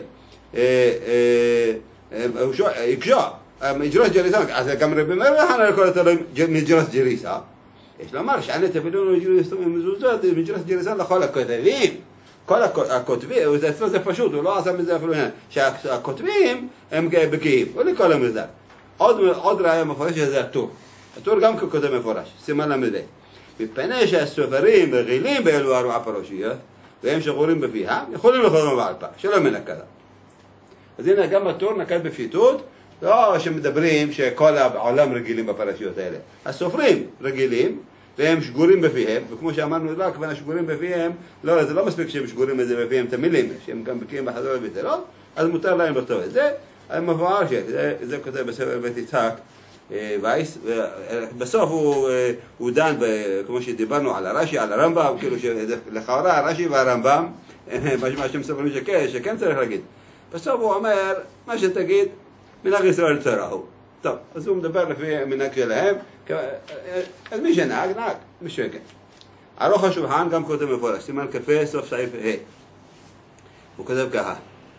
הוא שואל, יקשור, מג'רוס ג'ריסה, אז גם רבי מאיר ורב חננאל כל התלוי מג'רוס ג'ריסה. יש לומר שאני תפילון מזוזות, מג'רוס ג'ריסה לכל הכותבים. כל הכותבים, אצלו זה פשוט, הוא לא עשה מזה אפילו עניין, שהכותבים הם בקיאים, הוא לכל המזל. עוד ראיה מפורש שזה הטור. הטור גם ככותב מפורש, סימן למדי. מפני שהסופרים רגילים באלו ארבע פרשיות, והם שגורים בפיהם, יכולים לכתוב בעל פה, שלא מן הכלל. אז הנה גם הטור נקט בפיתות, לא שמדברים שכל העולם רגילים בפרשיות האלה. הסופרים רגילים, והם שגורים בפיהם, וכמו שאמרנו, לא, כוונה שגורים בפיהם, לא, זה לא מספיק שהם שגורים את זה בפיהם, את המילים, שהם גם בקיאים בחזור ובטלות, אז מותר להם לכתוב את זה. המבואר שזה, זה כותב בספר בית יצחק וייס, בסוף הוא, הוא דן, כמו שדיברנו על הרש"י, על הרמב"ם, כאילו שלכאורה הרש"י והרמב"ם, מה שהם מספרים שכן, שכן צריך להגיד. בסוף הוא אומר, מה שתגיד, מנהג ישראל צרעו. טוב, אז הוא מדבר לפי מנהג שלהם, אז מי שנהג, נהג, מי שכן. ערוך השולחן גם כותב מפורש, סימן כ"ה, סוף סעיף ה'. הוא כותב ככה,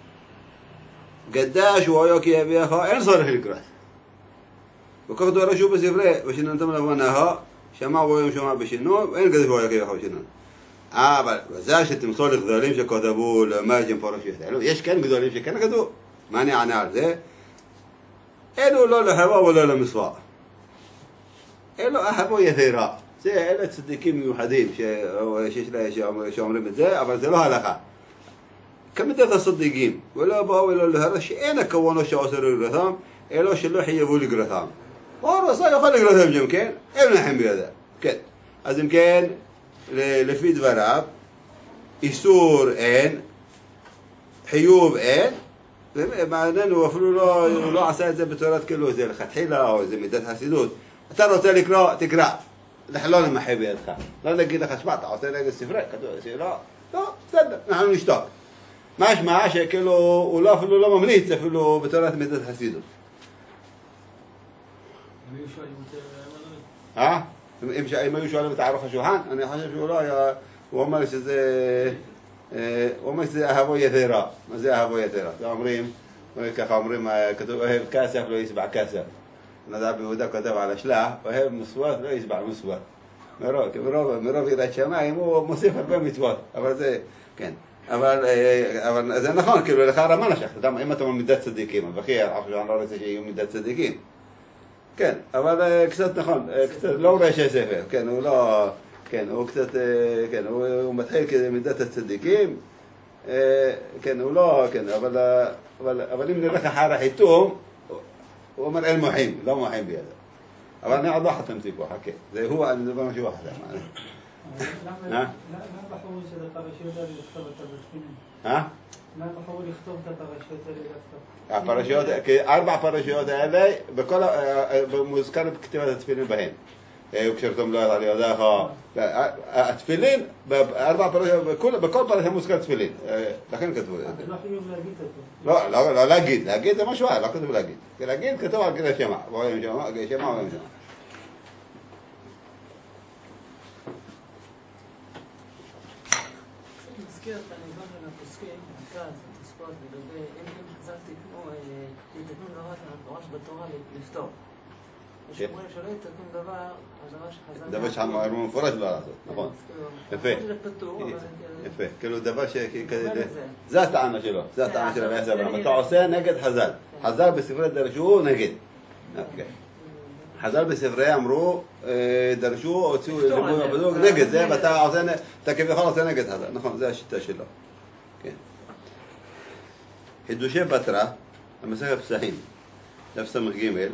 גדש הוא היו כי אביך, אין צורך לקרוא. וכך דורשו בספרי, ושננתם לבנהו, שמע וביום שמע בשינו, ואין גדש הוא היו כי אביך בשינו. אבל בזה שתמסור לגדולים שכתבו למאג'ים פרשיות האלו, יש כן גדולים שכן כתבו. מה אני אענה על זה? אלו לא לחבו ולא למצווה. אלו אחבו יתירה. זה אלה צדיקים מיוחדים שאומרים את זה, אבל זה לא הלכה. כמידת הסדיקים, ולא באו ולא להרע, שאין הכוונו שעושה לגרתם, אלו שלא חייבו לגרתם. הוא רצה יכול לגרתם גם כן, אין לכם בידה. כן. אז אם כן, לפי דבריו, איסור אין, חיוב אין, ומעניין הוא אפילו לא, הוא לא עשה את זה בצורת כאילו זה לכתחילה או איזה מידת חסידות. אתה רוצה לקרוא, תקרא. לא למחא בידך. לא נגיד לך, שמע, אתה עושה נגד ספרי, כתוב, לא, לא, בסדר, אנחנו נשתוק. משמע שכאילו הוא לא אפילו לא ממליץ אפילו בתורת מידת חסידות. אה? אם היו שואלים את הערוך השולחן, אני חושב שהוא לא היה, הוא אומר שזה, הוא אומר שזה אהבו יתרה. מה זה אהבו יתרה? זה אומרים, ככה אומרים, כתוב אוהב כסף לא יסבע כסף. נדב ביהודה כותב על השלח, אוהב מסוות לא יסבע מסוות. מרוב יראת שמיים הוא מוסיף הרבה מצוות, אבל זה, כן. אבל זה נכון, כאילו לך רמה נשך, אם אתה אומר מידת צדיקים, וכי אני לא רוצה שיהיו מידת צדיקים. כן, אבל קצת נכון, קצת לא רואה שיש ספר, כן, הוא לא, כן, הוא קצת, כן, הוא מתחיל כזה מידת הצדיקים, כן, הוא לא, כן, אבל אם נלך אחר החיתום, הוא אומר אין מוחים, לא מוחים בידו. אבל אני עוד לא חתמתי פה, חכה, זה הוא, אני מדבר משהו אחר. למה בחרו של הפרשיות האלה לכתוב את התפילין? אה? למה בחרו לכתוב את הפרשיות האלה דווקא? הפרשיות, ארבע פרשיות האלה, מוזכר בכתיבת התפילין בהן. וכשרתום לא על ידך, התפילין, בארבע פרשיות, בכל פרשיה מוזכר תפילין. לכן כתבו את זה. זה לא חיוב להגיד אותו. לא, לא להגיד, להגיד זה משהו אחר, לא כתוב להגיד. להגיד כתוב על כדי שמע, רואים שמע, שמע רואים שמע. מזכיר את הניגון של הפוסקים, הכעס, התספות, לגבי אם הם חזקתי כמו יתקנו דבר שהמפורש בתורה לפתור. יש אומרים שלא יתקנו דבר, הדבר שחזק... דבר שאמרו מפורש לא לעשות, נכון. יפה. יפה, כאילו דבר ש... זה הטענה שלו, זה הטענה של רבי אברהם. אתה עושה נגד חז"ל. חז"ל בספרי דרשו נגד. חז"ל בספרי אמרו, דרשו, הוציאו נגד זה, ואתה עושה, אתה כביכול עושה נגד חז"ל. נכון, זה השיטה שלו. חידושי בתרא, המסכת פסחים, דף סמך ג'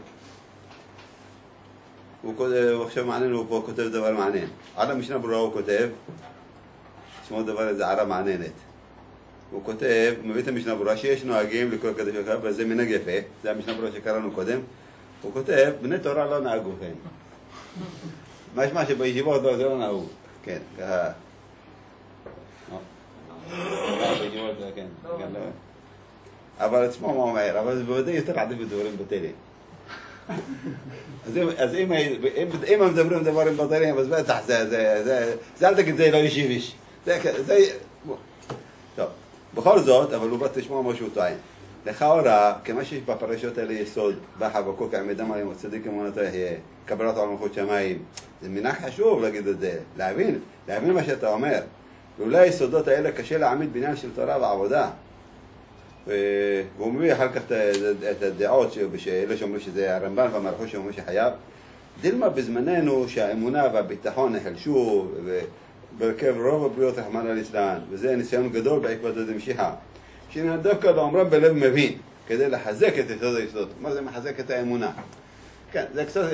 הוא עכשיו מעניין, הוא פה כותב דבר מעניין. על המשנה ברורה הוא כותב, שמו דבר איזה הערה מעניינת. הוא כותב, הוא מביא את המשנה ברורה שיש נוהגים לקרוא קדוש וקרא, וזה מנהג יפה, זה המשנה ברורה שקראנו קודם. הוא כותב, בני תורה לא נהגו כן. מה יש מה שבישיבות לא, זה לא נהוג. כן, ככה. בישיבות זה כן. אבל עצמו מה אומר, אבל זה בוודאי יותר עדיף בדברים בטלים. אז אם הם מדברים דברים בטלים, אז בטח זה, זה, זה, זה אל תגיד זה לא ישיביש. זה, זה, טוב, בכל זאת, אבל הוא בא תשמוע משהו טוען. לכאורה, כמה שיש בפרשיות האלה יסוד, בחבקוק העמידם עליהם, הצדיק אמונתו יחיה, קבלת על מלכות שמיים, זה מנהג חשוב להגיד את זה, להבין, להבין מה שאתה אומר. ואולי היסודות האלה קשה להעמיד בעניין של תורה ועבודה. והוא מביא אחר כך את הדעות שאלה שאומרים שזה הרמב"ן והמלכות שאומרים שחייב. דילמה בזמננו שהאמונה והביטחון נחלשו וברכב רוב הבריאות רחמנא ליצלן, וזה ניסיון גדול בעקבות הדמשיכה. שנדוקא לאומרם בלב מבין, כדי לחזק את יסוד היסוד. מה זה מחזק את האמונה? כן, זה קצת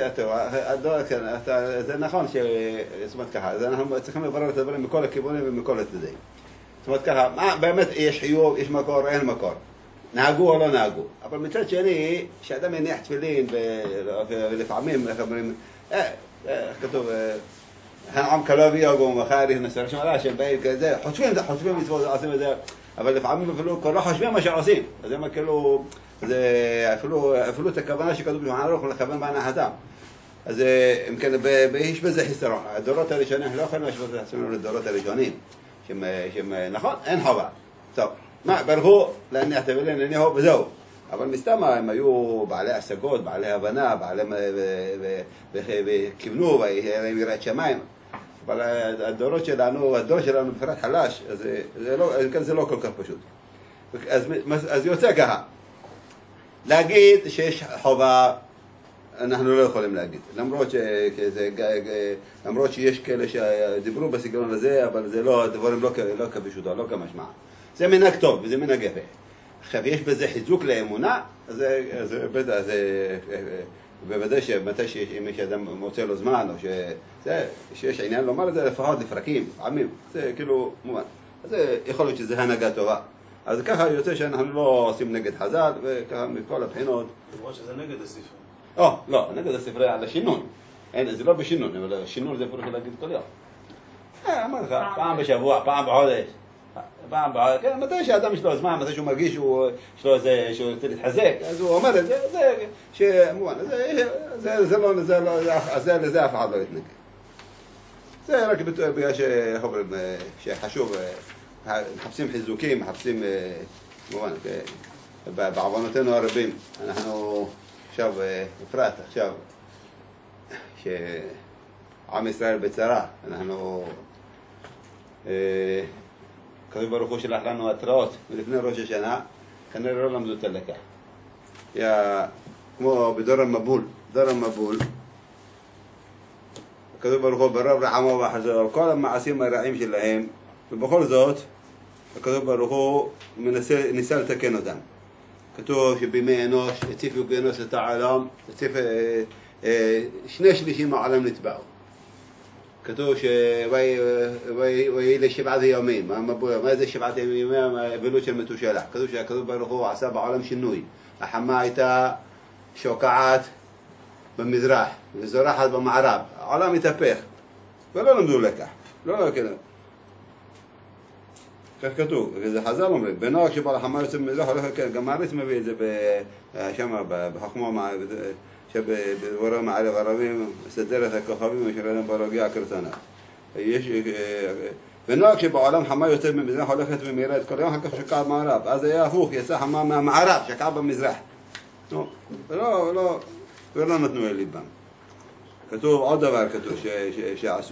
זה נכון, זאת אומרת ככה, אנחנו צריכים לברר את הדברים מכל הכיוונים ומכל הצדדים. זאת אומרת ככה, מה, באמת יש חיוב, יש מקור, אין מקור. נהגו או לא נהגו. אבל מצד שני, שאדם יניח תפילין, ולפעמים, איך אומרים, איך כתוב, העם כלב יוגו, מחר ינסר שמלה, שהם באים כזה, חושבים, חושבים מצוות, עושים את זה, אבל לפעמים אפילו לא חושבים מה שעושים. אז הם כאילו, זה אפילו את הכוונה שכתוב בשולחן ערוך לכוון בהנחתם. אז אם כן, יש בזה חיסרון. הדורות הראשונים, לא יכולים להשוות את עצמנו לדורות הראשונים. שהם, נכון, אין חובה. טוב, מה, ברכו להניח תפילין, הניחו, וזהו. אבל מסתם הם היו בעלי השגות, בעלי הבנה, בעלי, וכיוונו, והם יראת שמיים. אבל הדורות שלנו, הדור שלנו בפרט חלש, אז זה לא כל כך פשוט. אז יוצא ככה. להגיד שיש חובה, אנחנו לא יכולים להגיד. למרות שזה, למרות שיש כאלה שדיברו בסגנון הזה, אבל זה לא, הדברים לא, לא כפשוטו, לא כמשמע. זה מנהג טוב, וזה מנהג יפה. עכשיו, יש בזה חיזוק לאמונה, אז בטח, זה, בוודאי שמתי שאם יש אדם מוצא לו זמן, או שזה, שיש עניין לומר את זה לפחות לפרקים, עמים, זה כאילו מובן. אז יכול להיות שזה הנהגה טובה. אז ככה יוצא שאנחנו לא עושים נגד חז"ל, וככה מכל הבחינות. למרות שזה נגד הספר. או, לא, נגד הספרי על השינון. זה לא בשינון, אבל השינון זה פרוש להגיד כל יום. אמר לך, פעם בשבוע, פעם בחודש. כן, מתי שאדם יש לו זמן, מתי שהוא מרגיש שהוא רוצה להתחזק, אז הוא אומר את זה, זה, לזה אף אחד לא יתנגד. זה רק בגלל שחשוב, מחפשים חיזוקים, מחפשים, כמובן, בעוונותינו הרבים, אנחנו עכשיו, בפרט עכשיו, שעם ישראל בצרה, אנחנו, הקדוש ברוך הוא שלח לנו התראות מלפני ראש השנה, כנראה לא למדו את הלקח. כמו בדור המבול, דור המבול, הקדוש ברוך הוא ברוב רחמו וחסדו, כל המעשים הרעים שלהם, ובכל זאת, הקדוש ברוך הוא מנסה, ניסה לתקן אותם. כתוב שבימי אנוש הציפו באנוש את העולם, הציפ, אה, אה, שני שלישים מהעולם נטבעו. כתוב ויהי לשבעת ימים, מה זה שבעת ימים? האבלות של מתושלח. כתוב שהקדוש ברוך הוא עשה בעולם שינוי. החמה הייתה שוקעת במזרח וזורחת במערב. העולם התהפך, ולא למדו לקח. לא לא כזה. כך כתוב, וזה חז"ל אומרים, בנוהג שבו החמה יוצא במזרח, גם מעריץ מביא את זה שם בחכמה, שבדבורה מערב ערבים, מסדר את הכוכבים ושלהם ברוגע קרטנה. ונוהג שבעולם חמה יוצא במזרח, הולכת ומאירה את כל יום, אחר כך שקעה במערב. אז היה הפוך, יצא חמה מהמערב, שקעה במזרח. ולא, לא, ולא נתנו אל ליבם. כתוב עוד דבר כתוב שעשו.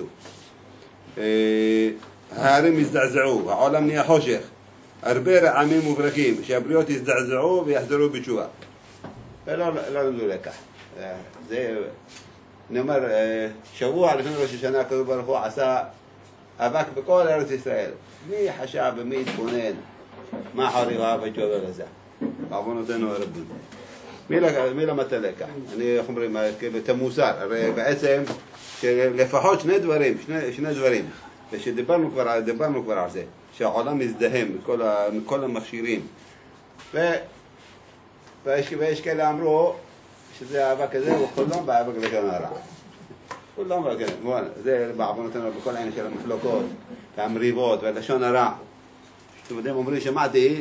ההרים הזדעזעו, העולם נהיה חושך, הרבה רעמים וברקים, שהבריות הזדעזעו ויחזרו בתשובה. ולא למדו לקח. זה, אני אומר, שבוע לפני ראש השנה הקדוש ברוך הוא עשה אבק בכל ארץ ישראל. מי חשב ומי התבונן מה חריבה ותשובה לזה. בעוונותינו הרבים. מי למד את הלקח? אני, איך אומרים, את המוסר. הרי בעצם לפחות שני דברים, שני, שני דברים. ושדיברנו כבר, דיברנו כבר על זה, שהעולם מזדהם מכל, ה, מכל המכשירים. ו, ויש, ויש כאלה אמרו שזה האבק הזה, וכולם באבק לשון הרע. כולם באבק, כן, זה בעוונותינו בכל העניין של המחלוקות, והמריבות, והלשון הרע. אתם יודעים, אומרים, שמעתי,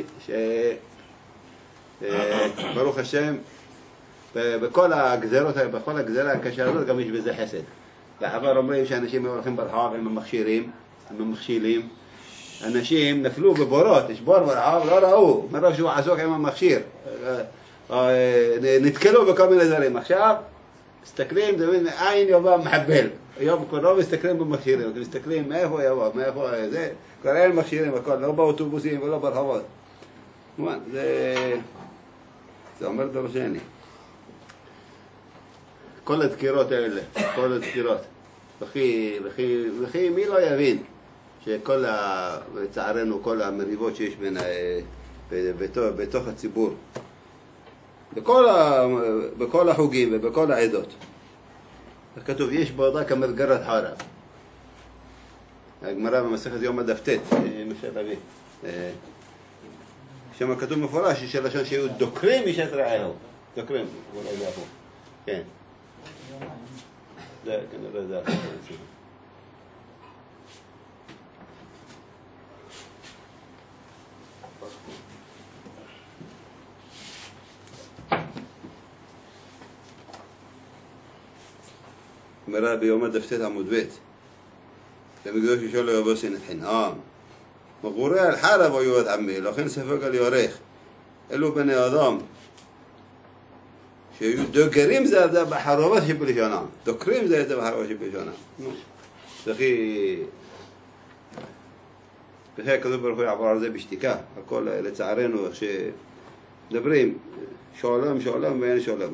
שברוך השם, בכל הגזרות, בכל הגזרה הקשה הזאת, גם יש בזה חסד. בעבר אומרים שאנשים הולכים ברחוב עם המכשירים, עם המכשילים. אנשים נפלו בבורות, יש בור ברחוב, לא ראו, מרוב שהוא עסוק עם המכשיר. נתקלו בכל מיני דברים. עכשיו, מסתכלים, זה מין עין יבוא מחבל. היום כולו מסתכלים במכשירים, מסתכלים מאיפה יבוא, מאיפה זה. כבר אין מכשירים, הכל, לא באוטובוסים ולא ברחובות. זה, זה אומר דרשני. כל הדקירות האלה, כל הדקירות. וכי, וכי, וכי מי לא יבין שכל ה... לצערנו, כל המריבות שיש בין, בתוך, בתוך הציבור, בכל, ה, בכל החוגים ובכל העדות. כתוב, יש בעודה כמדגרת חרב. הגמרא במסכת יום הדף ט', אפשר להביא. שם כתוב מפורש של לשון שהיו דוקרים משת רעהו. דוקרים, אולי זה הפוך. כן. זה, כנראה זה הפוך. גמרא ביום הדף ט' עמוד ב' למקדוש ישאול יבוא סנת חינם מגורי על חרב או יורד עמי, לכן ספק על יורך. אלו בני אדם שהיו דוקרים זה את זה בחרובות שבלשונם, דוקרים זה את זה בחרובות שבלשונם. וכי וכי הכתוב ברוך הוא יעבור על זה בשתיקה. הכל לצערנו איך שדברים שעולם שעולם ואין שעולם.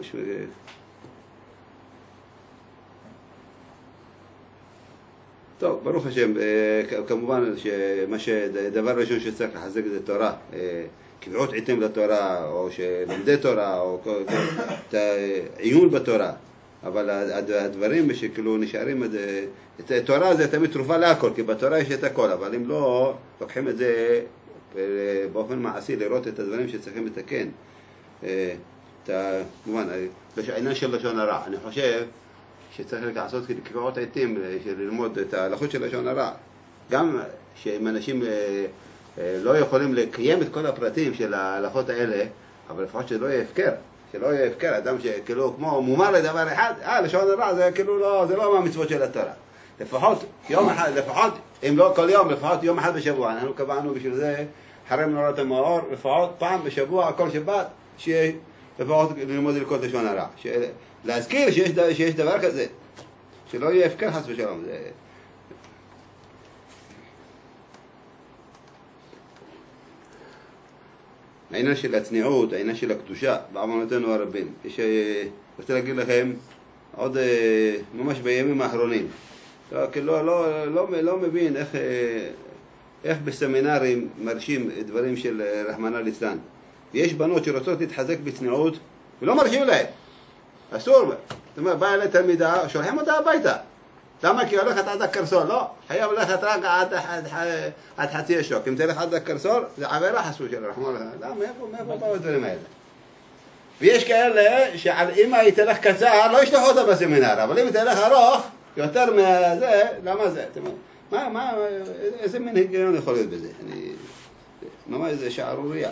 טוב, ברוך השם, כמובן שמה שדבר ראשון שצריך לחזק זה תורה, קביעות עיתים לתורה, או שלמדי תורה, או עיון בתורה, אבל הדברים שכאילו נשארים, תורה זה תמיד תרופה להכל, כי בתורה יש את הכל, אבל אם לא, לוקחים את זה באופן מעשי, לראות את הדברים שצריכים לתקן. כמובן, העניין של לשון הרע, אני חושב, שצריך לעשות קביעות עיתים, ללמוד את ההלכות של לשון הרע. גם שאם אנשים לא יכולים לקיים את כל הפרטים של ההלכות האלה, אבל לפחות שלא יהיה הפקר, שלא יהיה הפקר, אדם שכאילו כמו מומר לדבר אחד, אה, לשון הרע זה כאילו לא, זה לא מהמצוות של התורה. לפחות יום אחד, לפחות, אם לא כל יום, לפחות יום אחד בשבוע. אנחנו קבענו בשביל זה, חרם נורת המאור, לפחות פעם בשבוע, כל שבת, שיהיה לפחות ללמוד לכל לשון הרע. להזכיר שיש, שיש דבר כזה, שלא יהיה הפקר חס ושלום. זה... העניין של הצניעות, העניין של הקדושה, בעוונותינו הרבים. יש, רוצה להגיד לכם, עוד ממש בימים האחרונים, לא, לא, לא, לא, לא מבין איך, איך בסמינרים מרשים דברים של רחמנא ליצלן. יש בנות שרוצות להתחזק בצניעות ולא מרשים להם. אסור. זאת אומרת, באה אלי תלמידה, שולחים אותה הביתה. למה? כי הולכת עד הקרסול. לא, חייב ללכת רק עד, עד, עד חצי השוק. אם תלך עד הקרסול, זה עבירה חסו של רחמנא ליצלן. לא, מאיפה, מאיפה באו הדברים האלה? ויש כאלה שעל אמא היא תלך קצר, לא ישלחו אותה בסמינר, אבל אם היא תלך ארוך, יותר מזה, למה זה? מה, מה, איזה מין היגיון יכול להיות בזה? אני, ממש זה שערוריה.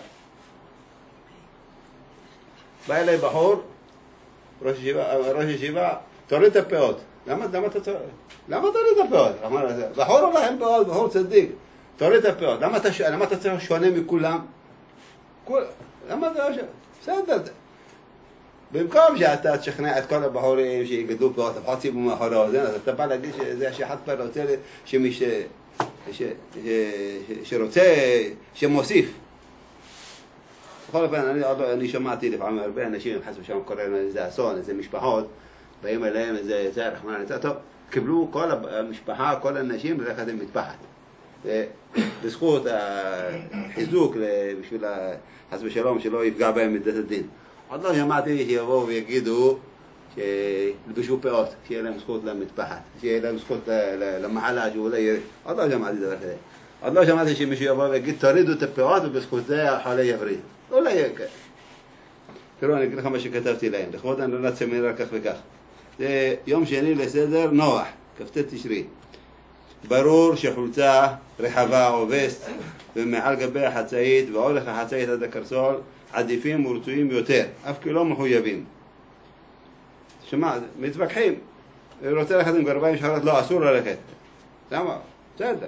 בא אליי בחור, ראש ישיבה, ראש ישיבה, תוריד את הפאות. למה, למה אתה תוריד? למה תוריד את הפאות? בחור הולך עם פאות, בחור צדיק. תוריד את הפאות. למה אתה, למה אתה צריך שונה מכולם? כול, למה אתה לא שונה? בסדר. במקום שאתה תשכנע את כל הבחורים שיגדלו פאות, לפחות סיבו מאחורי האוזן, אז אתה בא להגיד שזה שאחד פעם רוצה שמי ש... ש... ש... שרוצה, שמוסיף. בכל אופן, אני, אני שמעתי לפעמים הרבה אנשים, חס ושלום קורא להם איזה אסון, איזה משפחות, באים אליהם איזה, זה רחמנא ליצלן, טוב, קיבלו כל המשפחה, כל האנשים ללכת עם מטפחת. בזכות החיזוק, בשביל חס ושלום שלא יפגע בהם מדת הדין. עוד לא שמעתי שיבואו ויגידו שילבשו פאות, שיהיה להם זכות למטפחת, שיהיה להם זכות למחלה, שאולי... עוד לא שמעתי דבר כזה. עוד לא שמעתי שמישהו יבוא ויגיד, תורידו את הפאות ובזכות זה החולה יבריא. אולי יהיה כאלה. תראו, אני אגיד לך מה שכתבתי להם. לכבוד הנהלת סמינר כך וכך. זה יום שני לסדר נוח, כ"ט תשרי. ברור שחולצה רחבה או וסט ומעל גבי החצאית ואורך החצאית עד הקרסול עדיפים ורצויים יותר, אף כי לא מחויבים. שמע, מתווכחים. רוצה ללכת עם גרביים שחורות, לא, אסור ללכת. למה? בסדר.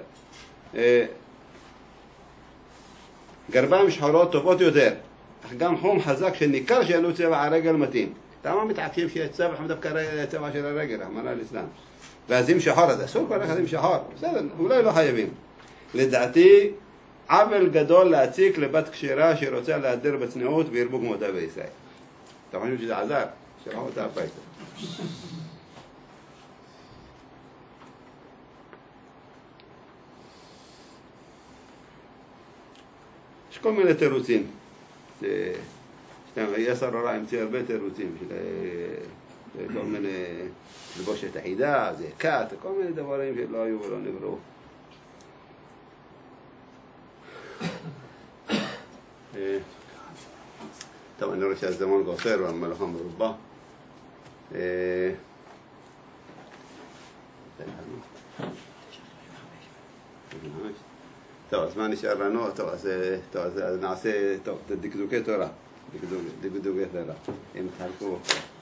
גרביים שחורות טובות יותר, אך גם חום חזק שניכר שאלו צבע הרגל מתאים. למה מתעקשים שיהיה צבע דווקא צבע של הרגל, רחמנא ליצלן? ואז עם שחור, אז אסור כבר ללכת עם שחור. בסדר, אולי לא חייבים. לדעתי, עוול גדול להציק לבת כשרה שרוצה להדר בצניעות וירבו כמותה בישראל. אתה חושב שזה עזר? שלחו אותה הביתה. יש כל מיני תירוצים. יסר הרע המציא הרבה תירוצים של כל מיני לבושת החידה, זה קאט, כל מיני דברים שלא היו ולא נבראו. טוב, אני רואה שהזמן גוסר והמלאכה מרובה. טוב, אז מה נשאר לנו? טוב, אז נעשה, טוב, דקדוקי תורה. דקדוקי תורה. אם תחלקו.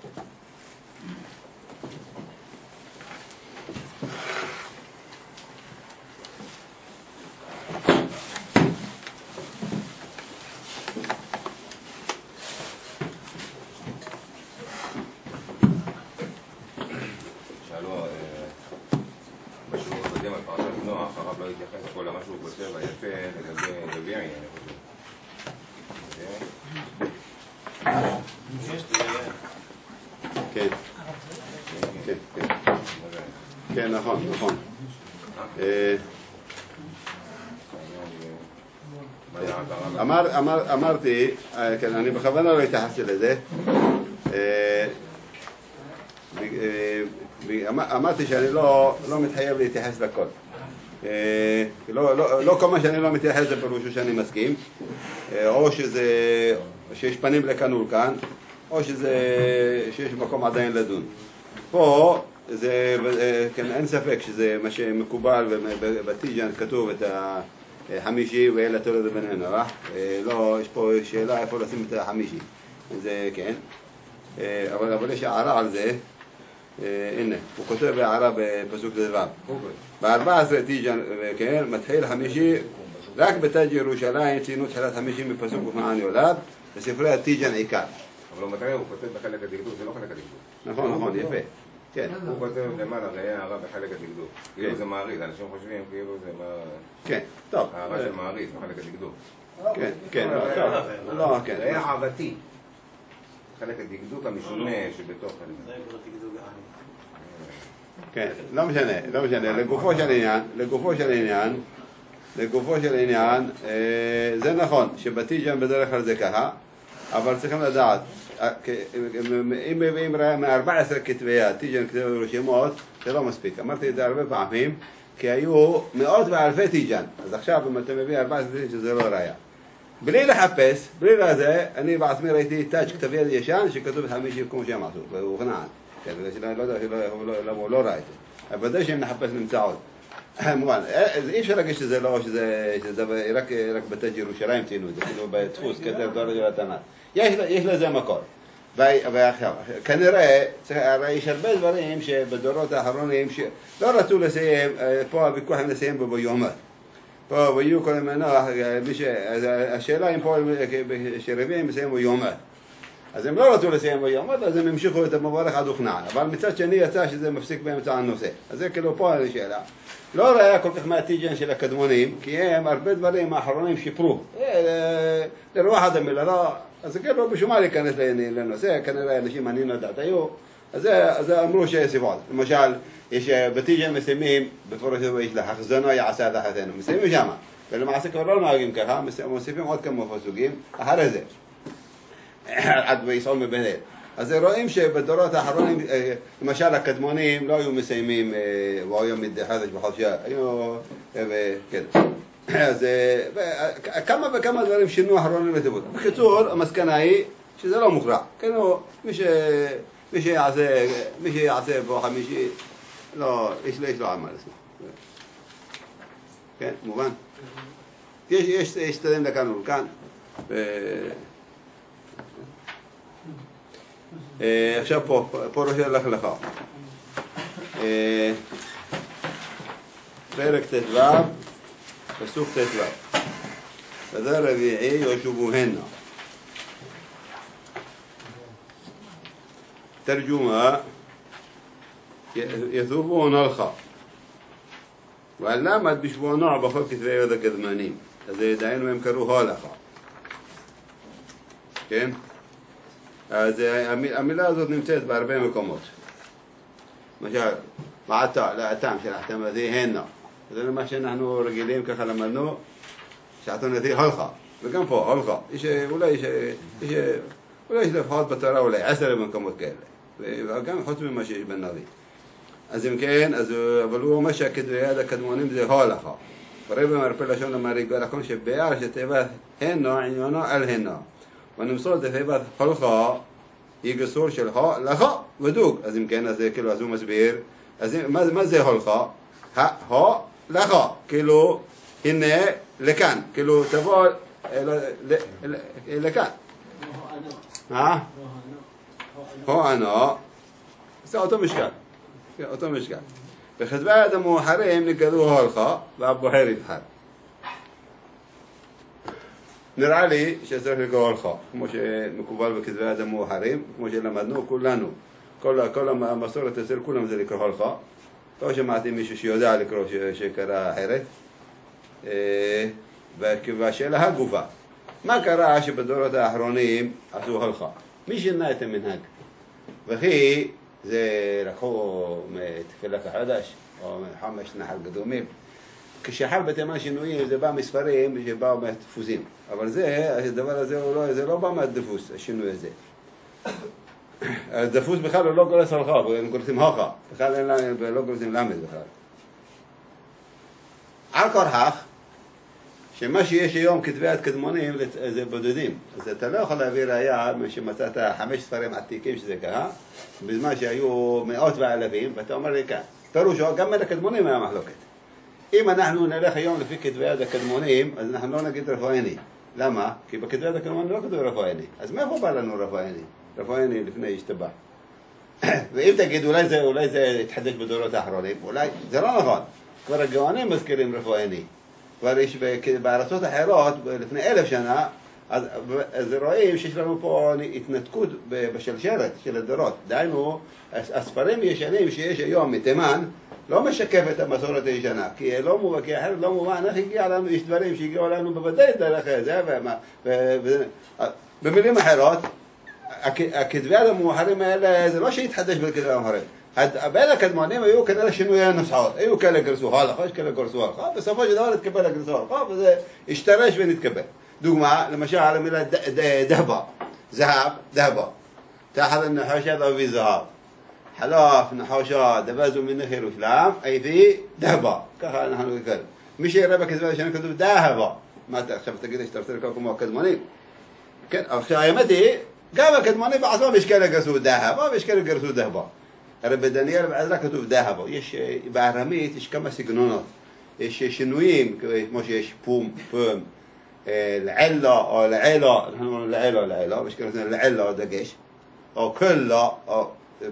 כן, נכון, נכון. אמר, אמר, אמרתי, כן, אני בכוונה לא התייחסתי לזה. אמרתי שאני לא, לא מתחייב להתייחס לכל. לא, לא, לא כל מה שאני לא מתייחס זה פירושו שאני מסכים, או שזה, שיש פנים לכאן ולכאן, או שזה, שיש מקום עדיין לדון. פה זה, כן, אין ספק שזה מה שמקובל, ובטיג'אן כתוב את, ה, חמישי ואלה תולד בן נוח. לא, יש פה שאלה איפה לשים את החמישי. זה כן. אבל, אבל יש הערה על זה. הנה, הוא כותב הערה בפסוק לדבר. ב-ארבע עשרה תיג'ן, כן, מתחיל חמישי, רק בתאג' ירושלים ציינו תחילת חמישי מפסוק ופען יולד, בספרי התיג'ן עיקר. אבל הוא מתי הוא כותב בחלק הדקדוק, זה לא חלק הדקדוק. נכון, נכון, יפה. כן. הוא כותב למעלה, ראה הערה בחלק הדקדוק. כאילו זה מעריד, אנשים חושבים כאילו זה מה... כן, טוב. הערה של מעריד בחלק הדקדוק. כן, כן, לא, כן. ראה אהבתי. חלק הדקדוק המשונה שבתוך זה. כן, לא משנה, לא משנה, לגופו של עניין, לגופו של עניין, לגופו של עניין, זה נכון, שבתיג'ן בדרך כלל זה ככה, אבל צריכים לדעת, אם מביאים מ-ארבע עשרה כתבי יד, תיג'ן כתבי רשימות, זה לא מספיק. אמרתי את זה הרבה פעמים, כי היו מאות ואלפי תיג'ן, אז עכשיו אם אתם מביאים ארבע עשרה תיג'ן שזה לא ראיה. בלי לחפש, בלי לזה, אני בעצמי ראיתי תאג' כתבי יד ישן שכתוב חמישי כמו שהם עשו, והוא כנען. כן, לא יודע, הוא לא ראה את זה. אבל ודאי שאם נחפש נמצא עוד. מובן, אי אפשר להגיד שזה לא, שזה רק בתאג' ירושלים ציינו את זה, כאילו בדפוס, כתב דור של התנ"ך. יש לזה מקור. ועכשיו, כנראה, הרי יש הרבה דברים שבדורות האחרונים שלא רצו לסיים, פה הוויכוח הם לסיים בו ביומות. פה ביו כל המנוח, השאלה אם פה שרבים מסיים ביומות. אז הם לא רצו לסיים ביומות, אז הם המשיכו את המבורך עד וכנען. אבל מצד שני יצא שזה מפסיק באמצע הנושא. אז זה כאילו פה השאלה. לא ראה כל כך מהתיג'ן של הקדמונים, כי הם הרבה דברים האחרונים שיפרו. לרוח אדם לא... אז כאילו בשביל מה להיכנס לנושא, כנראה אנשים עניים לדעת היו. אז אמרו שיש סיבות. למשל, יש בתיג'ן מסיימים, בפורש יש לך, חזונו יעשה תחתנו. מסיימים שמה. ולמעשה כבר לא נוהגים ככה, מוסיפים עוד כמה פסוקים אחרי זה. עד ויסעוד מבן אל. אז רואים שבדורות האחרונים, למשל הקדמונים לא היו מסיימים והיום מדחדש בחודשה, היו, כן. אז כמה וכמה דברים שינו האחרונים לטובות. בקיצור, המסקנה היא שזה לא מוכרע. כאילו, מי שיעשה, מי שיעשה בו חמישי, לא, יש לו עמל. כן, מובן? יש תדים לכאן ולכאן. עכשיו פה, פה ראשי הלך לך. פרק ט"ו, פסוק ט"ו. בזה רביעי יושבוהנה. תרגומה, יתובון הלכה. ולמד בשבוענו בכל כתבי יד הקדמנים. אז דהיינו הם קראו הלכה. כן? אז המילה הזאת נמצאת בהרבה מקומות. למשל, מעתה, לאטם של החתמתי הנה. זה מה שאנחנו רגילים, ככה למדנו, שהחתמתי הלכה. וגם פה, הלכה. יש, אולי יש, יש, אולי יש לפחות בתורה, אולי עשר מקומות כאלה. וגם חוץ ממה שיש בנביא. אז אם כן, אז, אבל הוא אומר שהכתבי יד הקדמונים זה הלכה. ורבי מרפא לשון למריג בלכון שבאר שתיבת הנה, עניונו על הנה. ונמסור תיבת הלכה, היא גסור של הלכה, לך ודוג. אז אם כן, אז כאילו, אז הוא מסביר. אז מה, מה זה הלכה? ה, לך. כאילו, הנה, לכאן. כאילו, תבוא לכאן. אה? הו אנו. זה אותו משקל. אותו משקל. בכתבי יד המאוחרים נקראו הלכה, והבוחר יבחר. נראה לי שצריך לקרוא הלכה, כמו שמקובל בכתבי יד המאוחרים, כמו שלמדנו כולנו. כל, כל המסורת אצל כולם זה לקרוא הלכה. לא שמעתי מישהו שיודע לקרוא שקרא אחרת. והשאלה הגופה, מה קרה שבדורות האחרונים עשו הלכה? מי שינה את המנהג? וכי זה לקחו מתפילת החדש, או מחמש נחל קדומים. כשחל בתימן שינויים זה בא מספרים שבאו מהדפוסים. אבל זה, הדבר הזה לא, זה לא בא מהדפוס, השינוי הזה. הדפוס בכלל הוא לא גורס הלכה, הם גורסים הלכה. בכלל אין להם, לא גורסים למד בכלל. על כורח, שמה שיש היום כתבי יד קדמונים זה בודדים. אז אתה לא יכול להביא ראיה שמצאת חמש ספרים עתיקים שזה ככה, בזמן שהיו מאות ואלפים, ואתה אומר לי כאן. פירושו, גם בין הקדמונים היה מחלוקת. אם אנחנו נלך היום לפי כתבי יד הקדמונים, אז אנחנו לא נגיד רפואני. למה? כי בכתבי יד הקדמונים לא כתוב רפואני. אז מאיפה בא לנו רפואני? רפואני לפני השתבח. ואם תגיד, אולי זה, אולי זה יתחדש בדורות האחרונים, אולי זה לא נכון. כבר הגאונים מזכירים רפואני. כבר יש בארצות אחרות, לפני אלף שנה, אז, אז רואים שיש לנו פה התנתקות בשלשלת של הדורות. דהיינו, הספרים ישנים שיש היום מתימן, לא משקף את המסורת הישנה, כי לא מובן, כי אחרת לא מובן, איך הגיע לנו, יש דברים שהגיעו לנו בוודאי דרך זה, ומה, ו, ו, במילים אחרות, הכתבי יד המאוחרים האלה, זה לא שהתחדש בכתבי המאוחרים. בין הקדמונים היו כנראה שינויי הנוסחאות, היו כאלה גרסו הלכה, יש כאלה גרסו הלכה, בסופו של דבר התקבל הגרסו הלכה, וזה השתרש ונתקבל. דוגמה, למשל, על המילה דהבה, זהב, דהבה. תחת הנחושה דבי זהב. חלף, נחושה, דבזו מנך ירושלים, הייתי דהבה. ככה אנחנו נקרא. מי שיראה בכתבי השנה כתוב דהבה. מה אתה עכשיו תגיד שאתה רוצה לקרוא כמו הקדמונים? כן, עכשיו האמת היא, גם הקדמונים בעצמם יש כאלה גרסו דהבה ויש כאלה גרסו דהבה. הרי בדניאל בעזרה כתוב דהבה. יש, בארמית יש כמה סגנונות. יש שינויים, כמו שיש פום, פום. לעלה או לעלה, אנחנו אומרים לעלה או לעלה, יש כאלה לעלה או דגש, או כלה, או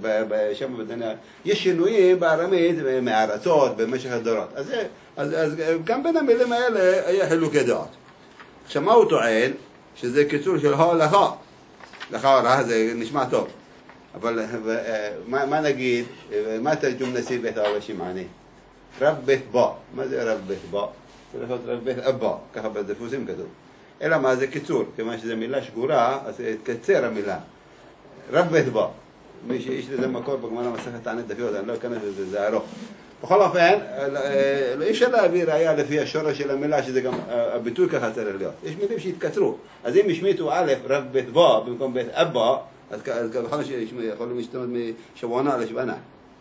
שם בדניאל. יש שינויים בארמית מארצות במשך הדורות. אז, אז, אז גם בין המילים האלה היה חילוקי דעות. עכשיו מה הוא טוען? שזה קיצור של הלכה. לכאורה זה נשמע טוב. אבל מה, מה נגיד, מה תרגום נשיא בית אבא שמעני? רב בית בא. מה זה רב בית בא? זה יכול להיות רב בית אבא, ככה בדפוסים כתוב. אלא מה זה קיצור, כיוון שזו מילה שגורה, אז תקצר המילה. רב בית בא. מי שיש לזה מקור בגמרא מסכת תענית דפיות, אני לא אכנס לזה, זה ארוך. בכל אופן, אי אפשר להביא ראיה לפי השורש של המילה, שזה גם הביטוי ככה צריך להיות. יש מילים שהתקצרו. אז אם השמיטו א', רב בית בא, במקום בית אבא, אז ככה יכולים להשתנות משבוענה לשבענה.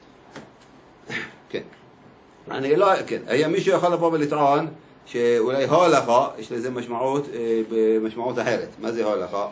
כן. אני לא, כן, היה מישהו יכול לבוא ולטעון שאולי הולכה, יש לזה משמעות, במשמעות אחרת. מה זה הולכה?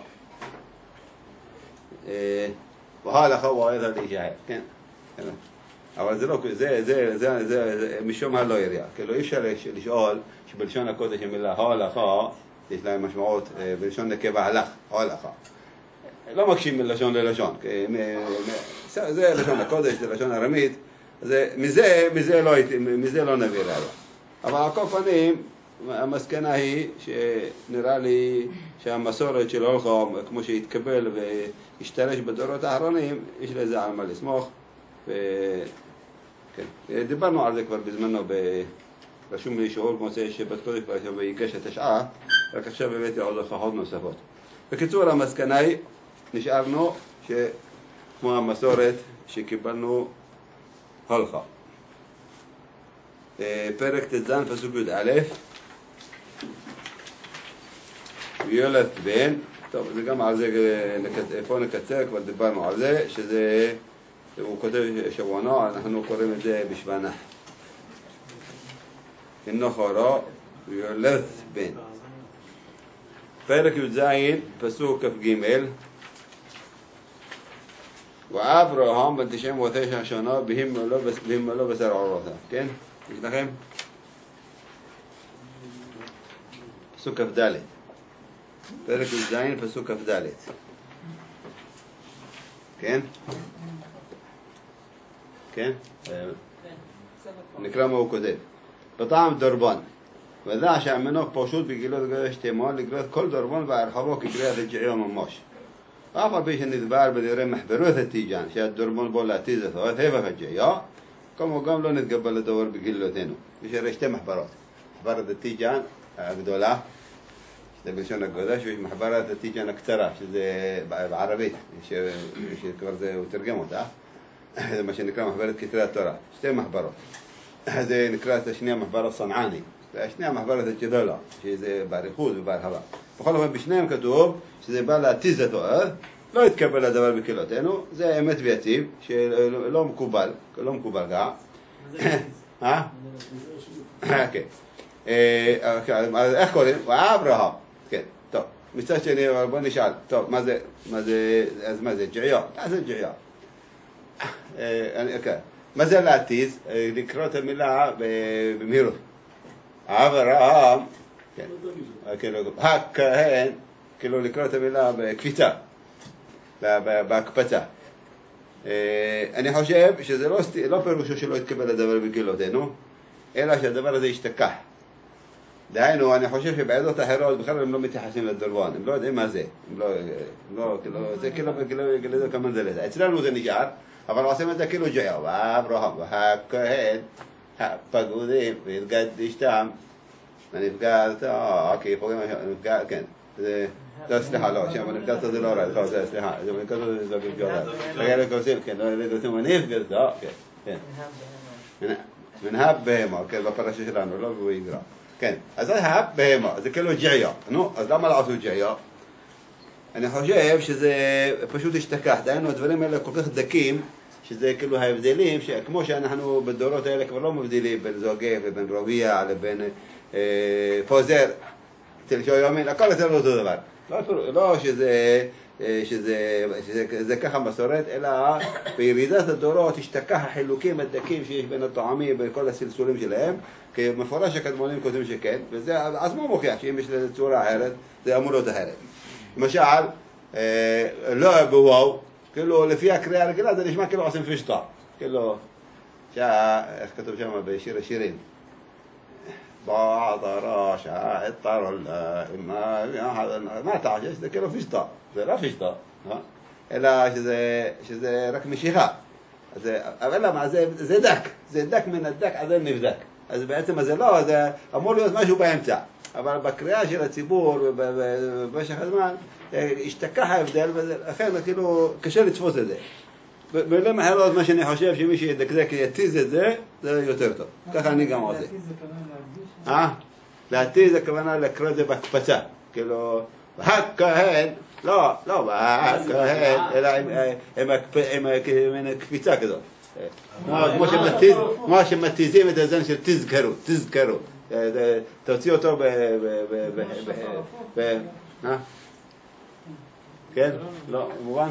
והולכה הוא אוהד להישאר, כן. אבל זה לא, זה, זה, זה, זה, משום הלא יריעה. כאילו אי אפשר לשאול שבלשון הקודש המילה הולכה, יש להם משמעות בלשון נקבה הלך, הולכה. לא מקשים מלשון ללשון. זה לשון הקודש, זה לשון ארמית. זה, מזה, מזה לא, מזה לא נביא ראיה. אבל על כל פנים, המסקנה היא שנראה לי שהמסורת של הולכה, כמו שהתקבל והשתרש בדורות האחרונים, יש לזה על מה לסמוך. ו... כן. דיברנו על זה כבר בזמנו, רשום לי שיעור מוצאי שבת קודש ויגש התשעה, רק עכשיו הבאתי עוד הוכחות נוספות. בקיצור, המסקנה היא, נשארנו שכמו המסורת שקיבלנו הולכה. פרק ט"ז פסוק י"א, ויולד בן, טוב, זה גם על זה, פה נקצר, כבר דיברנו על זה, שזה, הוא כותב שבוענו, אנחנו קוראים את זה בשבנה. אינו חורו, ויולד בן. פרק י"ז, פסוק כ"ג, ואברהם בן תשעים ותשע שנה בהימלו בשר עורותיו, כן? יש לכם? פסוק כ"ד. פרק י"ז, פסוק כ"ד. כן? כן? נקרא מה הוא כותב. בטעם דורבן. ודע שהמנוף פשוט בגילות גדש תימן לגלות כל דורבן והרחבו כקריאת הג'עיו ממש. ואף על פי שנדבר בדברי מחברות התיג'ן שהדורבן בו להתיז אותו, את הבח הג'עיו, כמו גם לא נתגבל לדבר בגילותינו. יש הרי שתי מחברות. מחברת התיג'ן הגדולה, שזה בלשון הקודש, ויש מחברת התיג'ן הקצרה, שזה בערבית, שכבר זה, הוא תרגם אותה. זה מה שנקרא מחברת כתרי התורה. שתי מחברות. זה נקרא את השנייה מחברת סנעני. השנייה מחברת הגדולה, שזה בעריכות ובהרחבה. בכל אופן, בשניהם כתוב שזה בא להתיז אותו, לא יתקבל הדבר בקהילותינו, זה אמת ויציב, שלא מקובל, לא מקובל גם. אה? כן. איך קוראים? אברהם. כן, טוב. מצד שני, בוא נשאל. טוב, מה זה, מה זה, אז מה זה, ג'עיו? מה זה ג'עיו? מה זה להתיז? לקרוא את המילה במהירות. אברהם, כן, כאילו, הכהן, כאילו לקרוא את המילה בקפיצה, בהקפצה. אני חושב שזה לא, לא פירושו שלא יתקבל לדבר בקהילותינו, אלא שהדבר הזה ישתכח. דהיינו, אני חושב שבעדות אחרות בכלל הם לא מתייחסים לדרבון, הם לא יודעים מה זה. הם לא, לא, כאילו, זה כאילו, כאילו, כאילו, כמה זה לזה. אצלנו זה נשאר, אבל עושים את זה כאילו ג'יו, ואברהם, והכהן, הפגודים, והתגדשתם, ונפגעת, אה, כי פוגעים, נפגעת, כן. זה, לא, סליחה, לא, שם נפגעת זה לא רע, לא, סליחה, זה נפגעת זה בגלל. רגע לקורסים, כן, לא לקורסים, ונפגעת, אה, כן, כן. מנהב בהמה, כן, בפרשה שלנו, לא והוא יגרע. כן, אז זה ההב בהמה, זה כאילו ג'עיה. נו, אז למה לעשות ג'עיה? אני חושב שזה פשוט השתכח. דהיינו, הדברים האלה כל כך דקים, שזה כאילו ההבדלים, כמו שאנחנו בדורות האלה כבר לא מבדילים בין זוגה ובין רביע לבין אה, פוזר, תלשו יומין, הכל אצלנו אותו דבר. לא, לא שזה, שזה, שזה, שזה ככה מסורת, אלא בירידת הדורות השתכח החילוקים הדקים שיש בין הטועמים, בין כל הסלסולים שלהם, כי מפורש הקדמונים כותבים שכן, וזה עצמו מוכיח שאם יש לזה צורה אחרת, זה אמור להיות אחרת. למשל, אה, לא בוואו, כאילו לפי הקריאה הרגילה זה נשמע כאילו עושים פשטה, כאילו, שעה, איך כתוב שם בשיר השירים? بعض راشع اضطر ما ما تعجز זה כאילו פשטה, זה לא פשטה, אלא שזה, שזה רק משיכה. אבל למה? זה, זה דק, זה דק מן הדק עד נבדק. אז בעצם זה לא, זה אמור להיות משהו באמצע. אבל בקריאה של הציבור ובמשך הזמן, השתכח ההבדל, ולכן כאילו קשה לתפוס את זה. במילים אחרות מה שאני חושב שמי שידקדק יתיז את זה, זה יותר טוב. ככה אני גם עושה. אה? להתיז הכוונה לקרוא את זה בהקפצה. כאילו, הכהן, לא, לא, הכהן, אלא עם קפיצה כזאת. כמו שמתיזים את הזן של תזכרו, תזכרו. תוציא אותו ב... אה? כן? לא, מובן?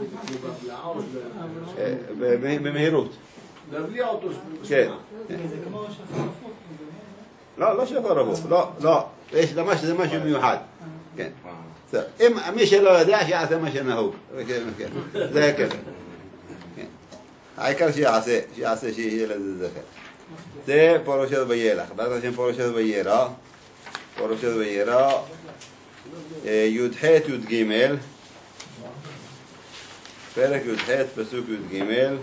במהירות. להבליע אותו. כן. זה כמו שפר הפוך. לא, לא שפר הפוך, לא, לא. יש למש, זה משהו מיוחד. כן. אם מי שלא יודע, שיעשה מה שנהוג. זה כן. העיקר שיעשה, שיעשה שיהיה לזה זכר. זה פרשת וילך. בעזרת השם פרשת ויירא. פרשת ויירא. י"ח י"ג. פרק י"ח פסוק י"ג.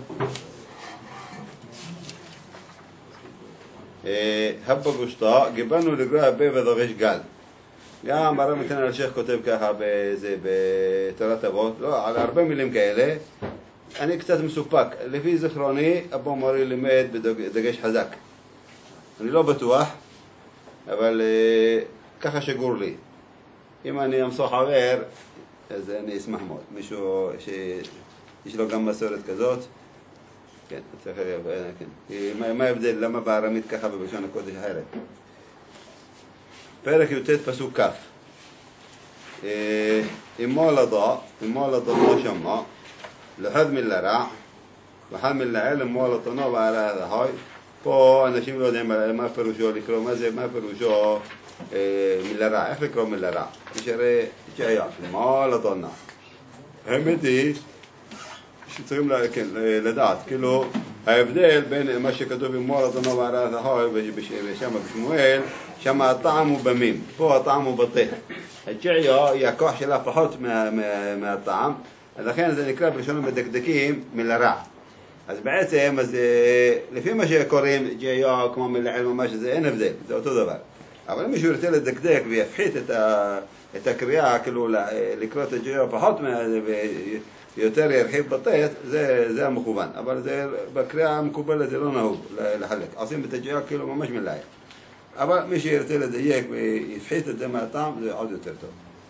הבא גושטה, גיבלנו לגרוע הפה ודרש גל. גם הרב מתן אלשיך כותב ככה בזה, בתורת אבות, לא, על הרבה מילים כאלה. אני קצת מסופק. לפי זכרוני, אבא מורי לימד בדגש חזק. אני לא בטוח, אבל ככה שגור לי. אם אני אמסוך עבר, אז אני אשמח מאוד. מישהו שיש לו גם מסורת כזאת, כן, צריך להבין, כן. מה ההבדל? למה בארמית ככה ובלשון הקודש אחרת? פרק י"ט פסוק כ'. אמו לדע, אמו לדע שמה, לחד מלרע, וחד מלעל אמו לטונה ועלה הדהי. פה אנשים לא יודעים מה פירושו לקרוא, מה זה, מה פירושו מלרע, איך לקרוא מלרע? נשארי שהיה, אמו לטונה. האמת היא שצריכים לדעת, כאילו ההבדל בין מה שכתוב אמו לטונה ועלה הדהי ושם בשמואל, שם הטעם הוא במים, פה הטעם הוא בטח. הג'עיה היא הכוח שלה פחות מהטעם, לכן זה נקרא בלשון מדקדקים מלרע. אז בעצם, אז לפי מה שקוראים ג'עיה כמו מלעיל ממש, זה אין הבדל, זה אותו דבר. אבל אם מישהו ירצה לדקדק ויפחית את, ה, את הקריאה, כאילו לקרוא את הג'עיה פחות ויותר ירחיב בטח, זה, זה המכוון. אבל זה, בקריאה המקובלת זה לא נהוג לחלק. עושים את הג'עיה כאילו ממש מלעיל. אבל מי שירצה לדייק ויפחית את זה מהטעם, זה עוד יותר טוב.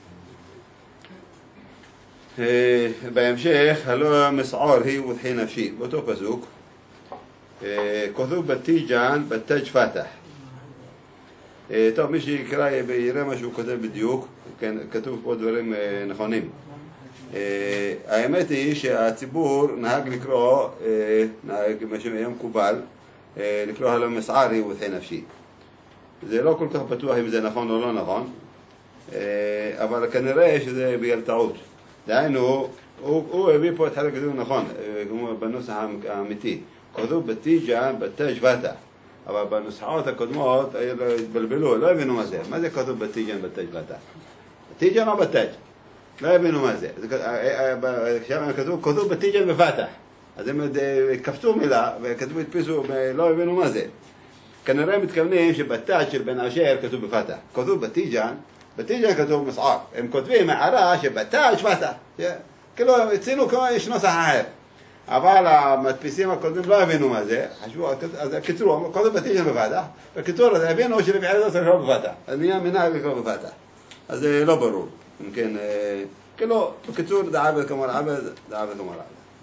בהמשך, הלא מסעור היא ודחי נפשי, באותו פסוק, כתוב בתיג'ן, בתג' פתח. טוב, מי שיקרא יראה מה שהוא כותב בדיוק, כתוב פה דברים נכונים. האמת היא שהציבור נהג לקרוא, נהג מה שהיה מקובל, לקרוא הלא מסעור היא ודחי נפשי. זה לא כל כך בטוח אם זה נכון או לא נכון, אבל כנראה שזה בגלל טעות. דהיינו, הוא, הוא הביא פה את חלק כתוב נכון, כמו בנוסח האמיתי. כתוב בתיג'ה, בתאג' פתח. אבל בנוסחאות הקודמות התבלבלו, לא הבינו מה זה. מה זה כתוב בתיג'ה, בתאג' פתח? בתיג'ה או בתאג'? לא הבינו מה זה. עכשיו כתוב, כתוב בתיג'ה בפתח. אז הם קפצו מילה וכתבו, הדפיסו, לא הבינו מה זה. כנראה מתכוונים שבתאג' של בן אשר כתוב בפתח. כתוב בתיג'ה, בתיג'ה כתוב מסער. הם כותבים הערה שבתאג' פתח. כאילו, הצינו כמו יש נוסח אחר. אבל המדפיסים הקודמים לא הבינו מה זה, חשבו, אז קיצרו, כתוב בתיג'ה בפתח, בקיצור, אז הבינו שלפעמים זה צריך לקרוא בפתח. אז נהיה מנהג לקרוא בפתח. אז זה לא ברור. אם כן, כאילו, בקיצור, דעבד כמור עבד, דעבד כמור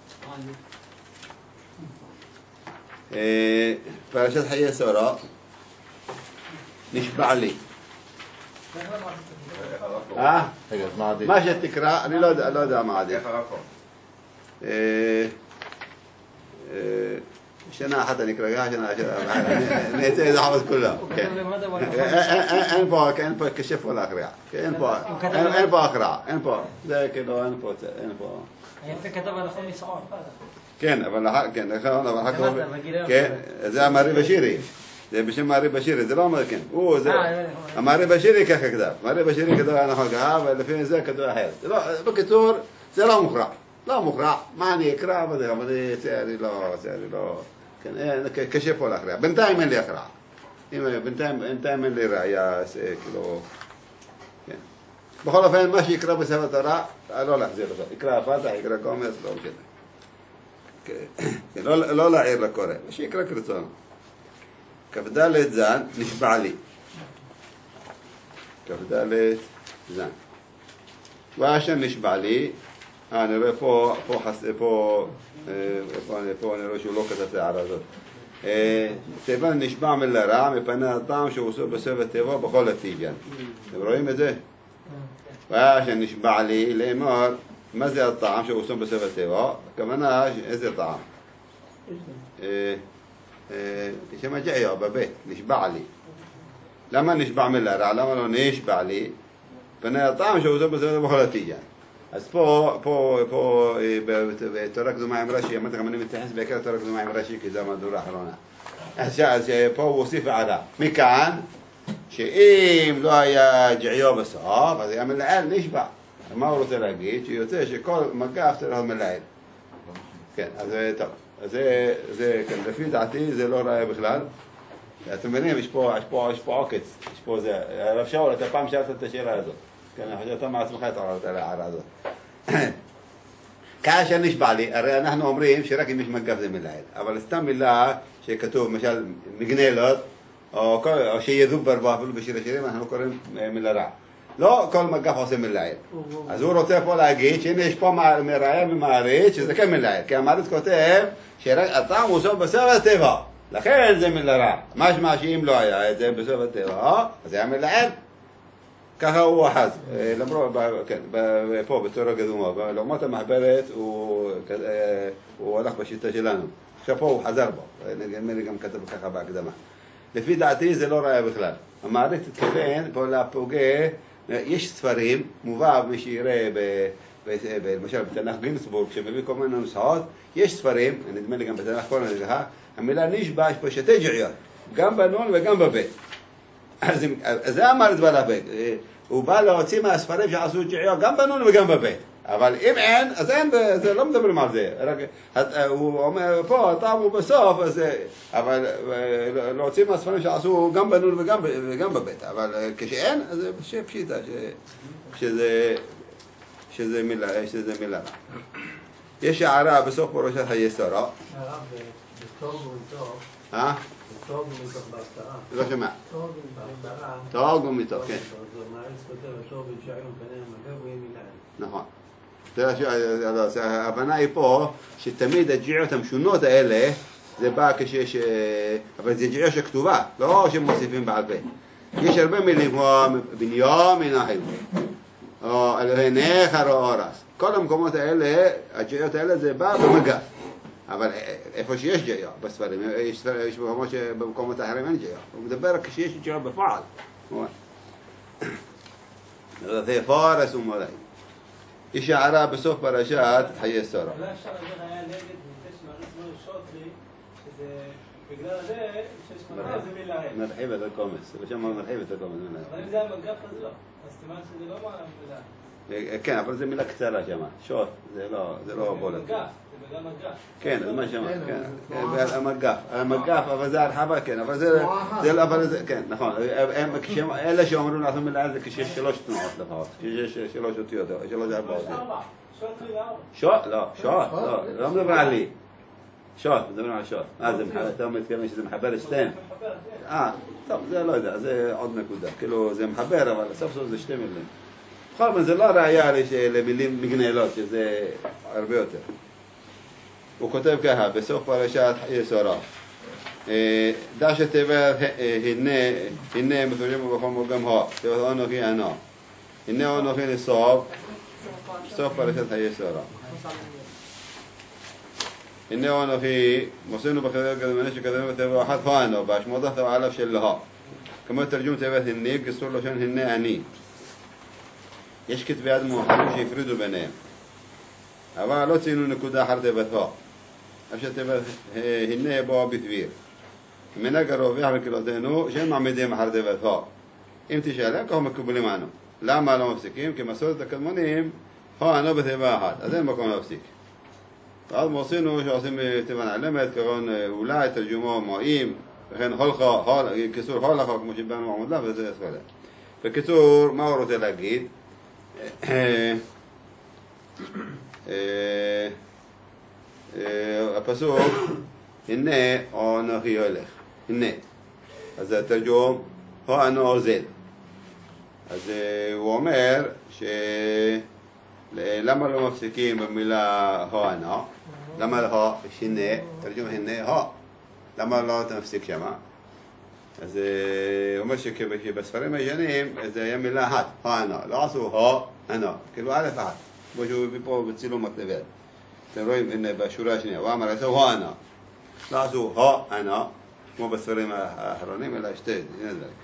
עבד. פרשת חיי שרה, נשבע לי. אה? רגע, אז מה עדיף? מה שתקרא, אני לא יודע מה עדיף. איך הרב שנה אחת אני אקרא, שנה, אני אצא איזה חבט כולה. אין פה, אין פה כשף או להכריע. אין פה הכרעה, אין פה. זה כאילו, אין פה, אין פה. היפה כתב הנכון מסעור. כן, אבל נכון, אבל אחר כך, כן, זה המעריב השירי. זה בשם מעריב השירי, זה לא אומר כן. הוא, זה, המעריב השירי ככה כתב. מעריב השירי כתב נכון ככה, ולפי זה כתב אחרת. בקיצור, זה לא מוכרע. לא מוכרע. מה אני אקרא, אבל אני לא, אני לא, כן, קשה פה להכריע. בינתיים אין לי הכרעה. בינתיים אין לי ראייה, כאילו, כן. בכל אופן, מה שיקרא בספר התורה, לא להחזיר אותו. יקרא הפתח, יקרא קומץ, לא משנה. לא להעיר לקורא, מה שיקרא כרצון. כ"ד זן, נשבע לי. כ"ד זן. ואשר נשבע לי, אה, נראה פה, פה, פה, פה, פה נראה שהוא לא כתב את הערה הזאת. תיבן נשבע מלרע, מפני הטעם שהוא עושה בסבב טבע בכל התיג'ן. אתם רואים את זה? ואשר נשבע לי, לאמור, מה זה הטעם שהוא עושה בסבב טבע? הכוונה, איזה טעם? שמג'עיה בבית, נשבע לי. למה נשבע מלרע? למה לא נשבע לי? פני הטעם שהוא עושה בסבב טבע בכל התיג'ן. אז פה, פה, פה, בתורה קדומה עם רש"י, אמרתי לכם, אני מתייחס בעיקר לתורה קדומה עם רש"י, כי זה המהדורה האחרונה. אז פה הוא הוסיף הערה. מכאן, שאם לא היה ג'עיו בסוף, אז היה מלעיל נשבע. מה הוא רוצה להגיד? שיוצא שכל מגף צריך להיות מלעיל. כן, אז טוב. אז זה, זה, כן, לפי דעתי זה לא ראיה בכלל. אתם מבינים, יש פה, יש פה, יש פה עוקץ. יש פה זה. הרב שאול, אתה פעם שאלת את השאלה הזאת. כן, אני חושב שאתה מעצמך התערבת על הערה הזאת. כאשר נשבע לי, הרי אנחנו אומרים שרק אם יש מגף זה מלעיל. אבל סתם מילה שכתוב, למשל, מגנלות, או, או שידובר בו אפילו בשיר השירים, אנחנו קוראים מילה רע. לא כל מגף עושה מלעיל. אז הוא רוצה פה להגיד שהנה יש פה מראיה ממעריץ, שזה כן מלעיל. כי המעריץ כותב שרק הטעם הוא סוף בסוף הטבע. לכן זה מילה רע. משמע שאם לא היה את זה בסוף הטבע, אז זה היה מלעיל. ככה הוא אחז, למרות, כן, פה בתורה קדומה, לעומת המחברת הוא הלך בשיטה שלנו. עכשיו פה הוא חזר בו, נדמה לי גם כתב ככה בהקדמה. לפי דעתי זה לא ראיה בכלל. המעריץ התכוון פה לפוגע, יש ספרים, מובא מי שיראה למשל בתנ"ך גינסבורג, שמביא כל מיני נוסחאות, יש ספרים, נדמה לי גם בתנ"ך כל מיני נוסחה, המילה נשבע יש פה שתי ג'עיות, גם בנון וגם בבית. אז זה המעריץ בא לבית. הוא בא להוציא מהספרים שעשו ג'עיות גם בנון וגם בבית. אבל אם אין, אז אין, זה לא מדברים על זה. רק, הוא אומר, פה, הטעם הוא בסוף, אז, אבל להוציא מהספרים שעשו גם בנון וגם, וגם בבית. אבל כשאין, אז זה פשיטה, שזה, שזה מילה, שזה מילה. יש הערה בסוף פרשת חיי שרה. הרב, בתור ומתוך. אה? בתור ומתוך בהפטרה. לא שומע. בהפטרה. תור ומתוך, כן. אז המעריץ כותב, התור ונשארים פני המגב, הוא יהיה מילה. נכון. ההבנה היא פה שתמיד הג'עיות המשונות האלה זה בא כשיש, אבל זה ג'עיה שכתובה, לא שמוסיפים בעל פה. יש הרבה מילים כמו בנימין אחי, או אלוהי נכר או אורס. כל המקומות האלה, הג'עיות האלה זה בא במגף. אבל איפה שיש ג'יה בספרים, יש, יש מקומות שבמקומות אחרים אין ג'יה. הוא מדבר כשיש ג'יה בפועל. זה פארס ומולי. יש הערה בסוף פרשת חיי שרה. אולי אפשר לדבר היה נגד מזה שמריץ לא שוטרי, שזה בגלל זה שיש מראה זה מילה ה'. מרחיב את הקומץ, ושם מרחיב את הקומץ. אבל אם זה היה מגף אז לא, אז תימן שזה לא מילה. כן, אבל זו מילה קצרה שם, שוט, זה לא, זה לא בולט. מגף, זה בגלל מגף. כן, זה מה שאמרת, כן, המגף, המגף, אבל זה הרחבה, כן, אבל זה, זה, אבל זה, כן, נכון, אלה שאומרים לעשות מילה זה כשיש שלוש תנועות לפחות, כשיש שלוש אותיות, שלוש ארבע אותיות. שוט לארבע. שוט, לא, שוט, לא, לא מדבר על לי. שוט, מדברים על שוט. אה, זה מחבר, אתה מתכוון שזה מחבר שתיהן? אה, טוב, זה לא יודע, זה עוד נקודה, כאילו זה מחבר, אבל סוף סוף זה שתי מילים. בכל זאת, זה לא ראייה למילים מגנלות, שזה הרבה יותר. הוא כותב ככה, בסוף פרשת חיי שרה. דע שתיבת הנה, הנה מפורשים בכל מקום הו, תיבת אנוכי אנא. הנה אנוכי לסוף, סוף פרשת חיי שרה. הנה אנוכי, מוסרנו בחדר קדמנה שקדמנה בתיבה אחת הו אנא, בהשמודת העלף של הו. כמו תרגום תיבת הנה, גסור לשון הנה אני. יש כתבי יד מאוחרים שהפרידו ביניהם. אבל לא ציינו נקודה אחר תיבת הו. אפשר תיבת הנה בו בתביר. מנהג הרווח בקהילותינו שאין מעמידים אחר תיבת הו. אם תשאלם, ככה מקובלים ענו. למה לא מפסיקים? כי מסורת הקדמונים הו אנו בתיבה אחת. אז אין מקום להפסיק. ואז מוסינו שעושים תיבה נעלמת, כגון אולי, תרגומו מועים, וכן הולכה, קיצור הולכה, כמו שבאנו מעמוד לה, וזה יספלה. בקיצור, מה הוא רוצה להגיד? הפסוק, הנה אנוכי הולך, הנה. אז התרגום, הו אנו אוזל. אז הוא אומר שלמה לא מפסיקים במילה הו אנו? למה לא הנה, תרגום הנה הו? למה לא אתה מפסיק שמה? אז הוא אומר שבספרים הישנים זה היה מילה אחת, הו אנו, לא עשו הו אנו, כאילו א' אחת, כמו שהוא הביא פה בצילום הכתבת. אתם רואים, הנה בשורה השנייה, הוא אמר, עשו הו אנו, לא עשו הו אנו, כמו בספרים האחרונים, אלא שתי, הנה דברים.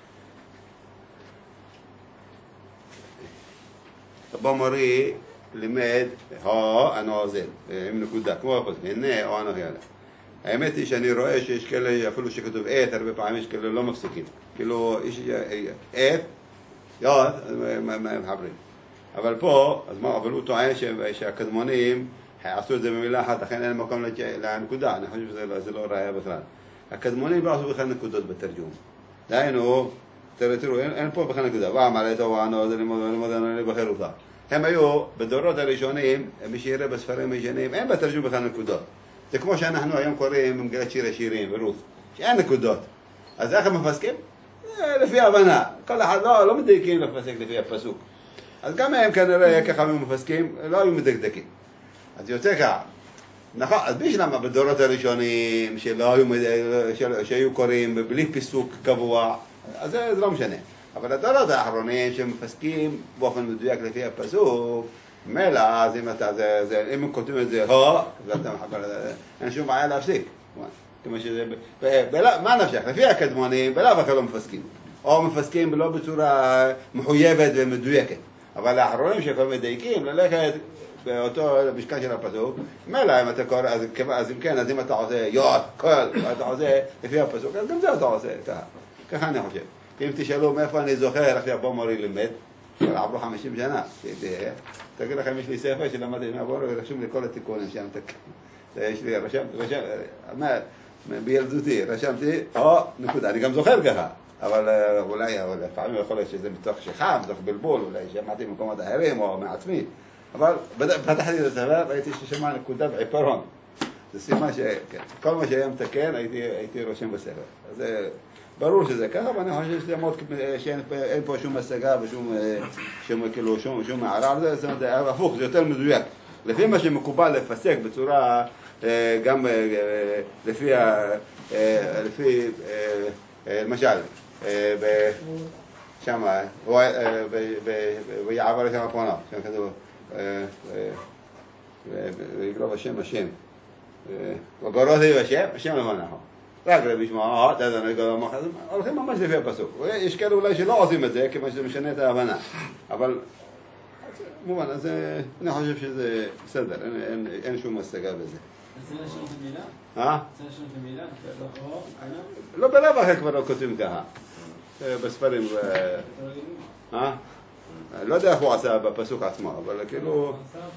אבא מורי לימד הו אנו אוזל, עם נקודה, כמו הפסוק, הנה הו אנו הולך. האמת היא שאני רואה שיש כאלה, אפילו שכתוב עת, הרבה פעמים יש כאלה לא מפסיקים. כאילו, יש עת, יוד, מחברים. אבל פה, אז מה, אבל הוא טוען שהקדמונים עשו את זה במילה אחת, לכן אין מקום לנקודה, אני חושב שזה לא ראייה בכלל. הקדמונים לא עשו בכלל נקודות בתרגום. דהיינו, תראו, אין פה בכלל נקודה. ואמר את הוואנו, זה לימודנו לבחר אותה. הם היו, בדורות הראשונים, מי שיראה בספרים הישנים, אין בתרגום בכלל נקודות. זה כמו שאנחנו היום קוראים במגילת שיר השירים, ברות, שאין נקודות. אז איך הם מפסקים? לפי הבנה. כל אחד לא, לא מדייקים לפסק לפי הפסוק. אז גם הם כנראה ככה הם מפסקים, לא היו מדקדקים. אז יוצא ככה. נכון, אז בשלמה בדורות הראשונים שלא היו, שהיו קוראים בלי פיסוק קבוע, אז זה, זה לא משנה. אבל הדורות האחרונים שמפסקים באופן מדויק לפי הפסוק, מלא, אז אם אתה, זה, זה, אם הם כותבים את זה הו, אז אתה מחבר, אין שום בעיה להפסיק. כמו שזה, מה נפשך? לפי הקדמונים, בלאו הכי לא מפסקים. או מפסקים לא בצורה מחויבת ומדויקת. אבל האחרונים שכל מדייקים, ללכת באותו משקל של הפסוק, מלא, אם אתה קורא, אז, אז אם כן, אז אם אתה עושה יוד, כל, אתה עושה לפי הפסוק, אז גם זה אתה עושה ככה. ככה אני חושב. אם תשאלו מאיפה אני זוכר, איך אבא מורי לימד, עברו חמישים שנה. תגיד לכם, יש לי ספר שלמדתי מהבורו, ורשום לי כל התיקונים שם. יש לי, רשמתי, רשמתי, בילדותי, רשמתי, או, נקודה, אני גם זוכר ככה. אבל אולי, לפעמים יכול להיות שזה מתוך שחם, מתוך בלבול, אולי שמעתי במקומות אחרים או מעצמי. אבל פתחתי את הספר, ראיתי ששמע נקודה בעיפרון. זה סימן שכל מה שהיה מתקן, הייתי רושם בספר. אז ברור שזה ככה, ואני חושב שזה מאוד, שאין פה שום השגה ושום, כאילו, שום מערער, זה הפוך, זה יותר מדויק. לפי מה שמקובל לפסק בצורה, גם לפי, לפי, למשל, שמה, ויעבר שם הפונה, שם כתוב, ויקרא בשם השם. וגורות היו השם, השם לבוננו. רק רבי שמעון, תדענו לגודל מוחד, הולכים ממש לפי הפסוק. יש כאלה אולי שלא עושים את זה, כיוון שזה משנה את ההבנה. אבל, מובן, אז אני חושב שזה בסדר, אין, אין, אין שום השגה בזה. זה לשון במילה? אה? זה לשון במילה? לא בלב אחר כבר לא כותבים ככה. בספרים, אה? לא יודע איך הוא עשה בפסוק עצמו, אבל כאילו...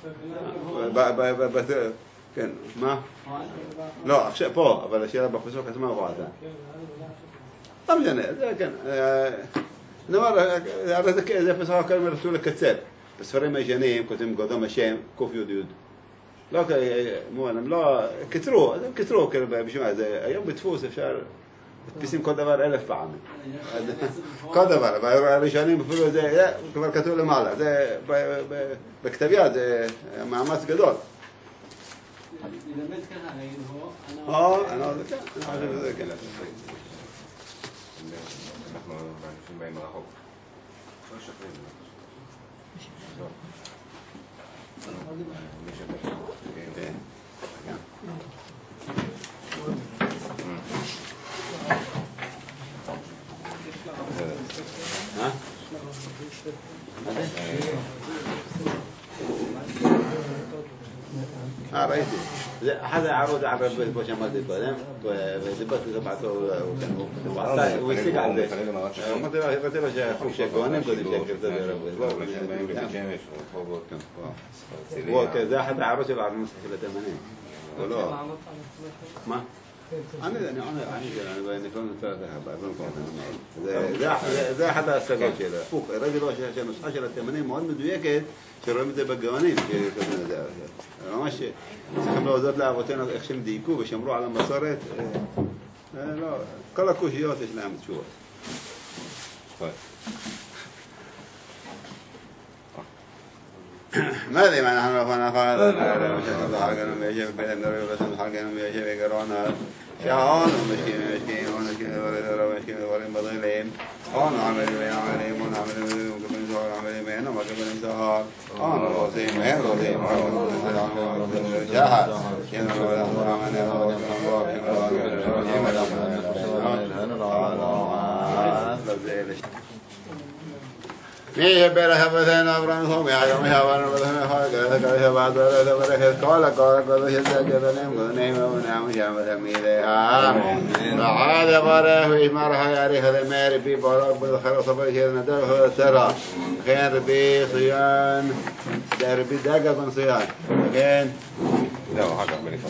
כן, מה? לא, עכשיו פה, אבל השאלה בפסוק עצמו הוא עשה. לא משנה, זה כן. נאמר, זה פסוק הכל רצו לקצר. בספרים הישנים כותבים גודום השם, קוף יוד יוד. לא, הם לא... קצרו, הם קצרו, היום בדפוס אפשר... מדפיסים כל דבר אלף פעמים. כל דבר, אבל הראשונים אפילו זה כבר כתוב למעלה. זה בכתב יד, זה מאמץ גדול. ללמד ככה, ראינו בו. או, אני לא יודע, אני חושב שזה כן. אנחנו אנשים באים רחוק. לא שפרים. מי שפרים. כן. אה? אה, ראיתי. זה אחד הערות על רבי פה שאמרתי קודם, ודיברתי לבעתו, הוא השיג על זה. אמרתי לו, הראיתי לו שהחוק שהכהנים קודם שהכיר את זה לרבי. זה אחד הערות שלו על הנוסח של התימנים. הוא לא... מה? אני אני אני זה אחד ההשגות שלו. הפוך, הראיתי לו שהנוסחה של התימנים מאוד מדויקת, שרואים את זה בגאונים, ממש צריכים להודות לאבותינו איך שהם דייקו ושמרו על המסורת. כל הקושיות יש להם תשובות. ما ادري ما نحن رفعنا خالد حلقنا بيجيب بين الدري وبسم حلقنا بيجيب يقرونا شعون ومشكين مشكين ومشكين ورد ومشكين ورد بضيلين أنا عمل بين عملين ونعمل بين وقبل زهر عمل بين وما قبل زهر أنا راسي مهم راسي مهم جاهد كنا ولا عملنا ولا ميه بره بدن ابران هم يا يوم يا وان بدن خالق قال بعد ولا بره قال قال قال يزك بدن نيم ونعم يا مدميره بعد بره ويمرها يا ريح المير بي بارك بالخير صبر شيء ندر ترى خير بي صيان دربي دقه من صيان كان لا حاجه بنفع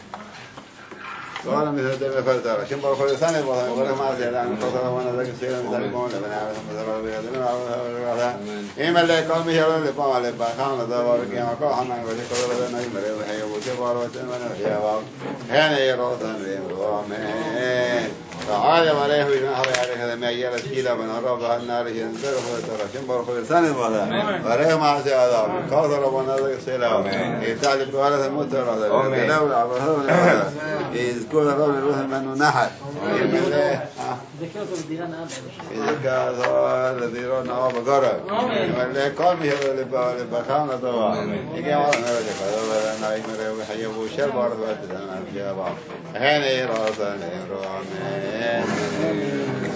قال مثل دم فلتر شن بارك الثاني ولا ما زال عن قصر وانا ذاك السير مثل كون لبنا على مثل بيدنا إما اللي قال مش يلا اللي قام على بخان هذا بارك يا مكان حنا وش قال هذا نايم مريض هي وش بارك أنا يا باب هنا يروحون يروحون فعاد عليه وينهر عليه هذا ما يلا كيلا من هرب النار ينزل فلتر شن بارك الثاني ولا وريه ما زال هذا قصر وانا ذاك السير يتعلم بهذا الموتر هذا لو على هذا يذكر الرجل يروح منه نحت إذا كان الذي رأى أبا قرب يقول قال مي هذا اللي بخامنا طبعا يجي على نرجع هذا نايم رأي حيوه وشرب عرض وقت أنا في أبا هني رأسا نروح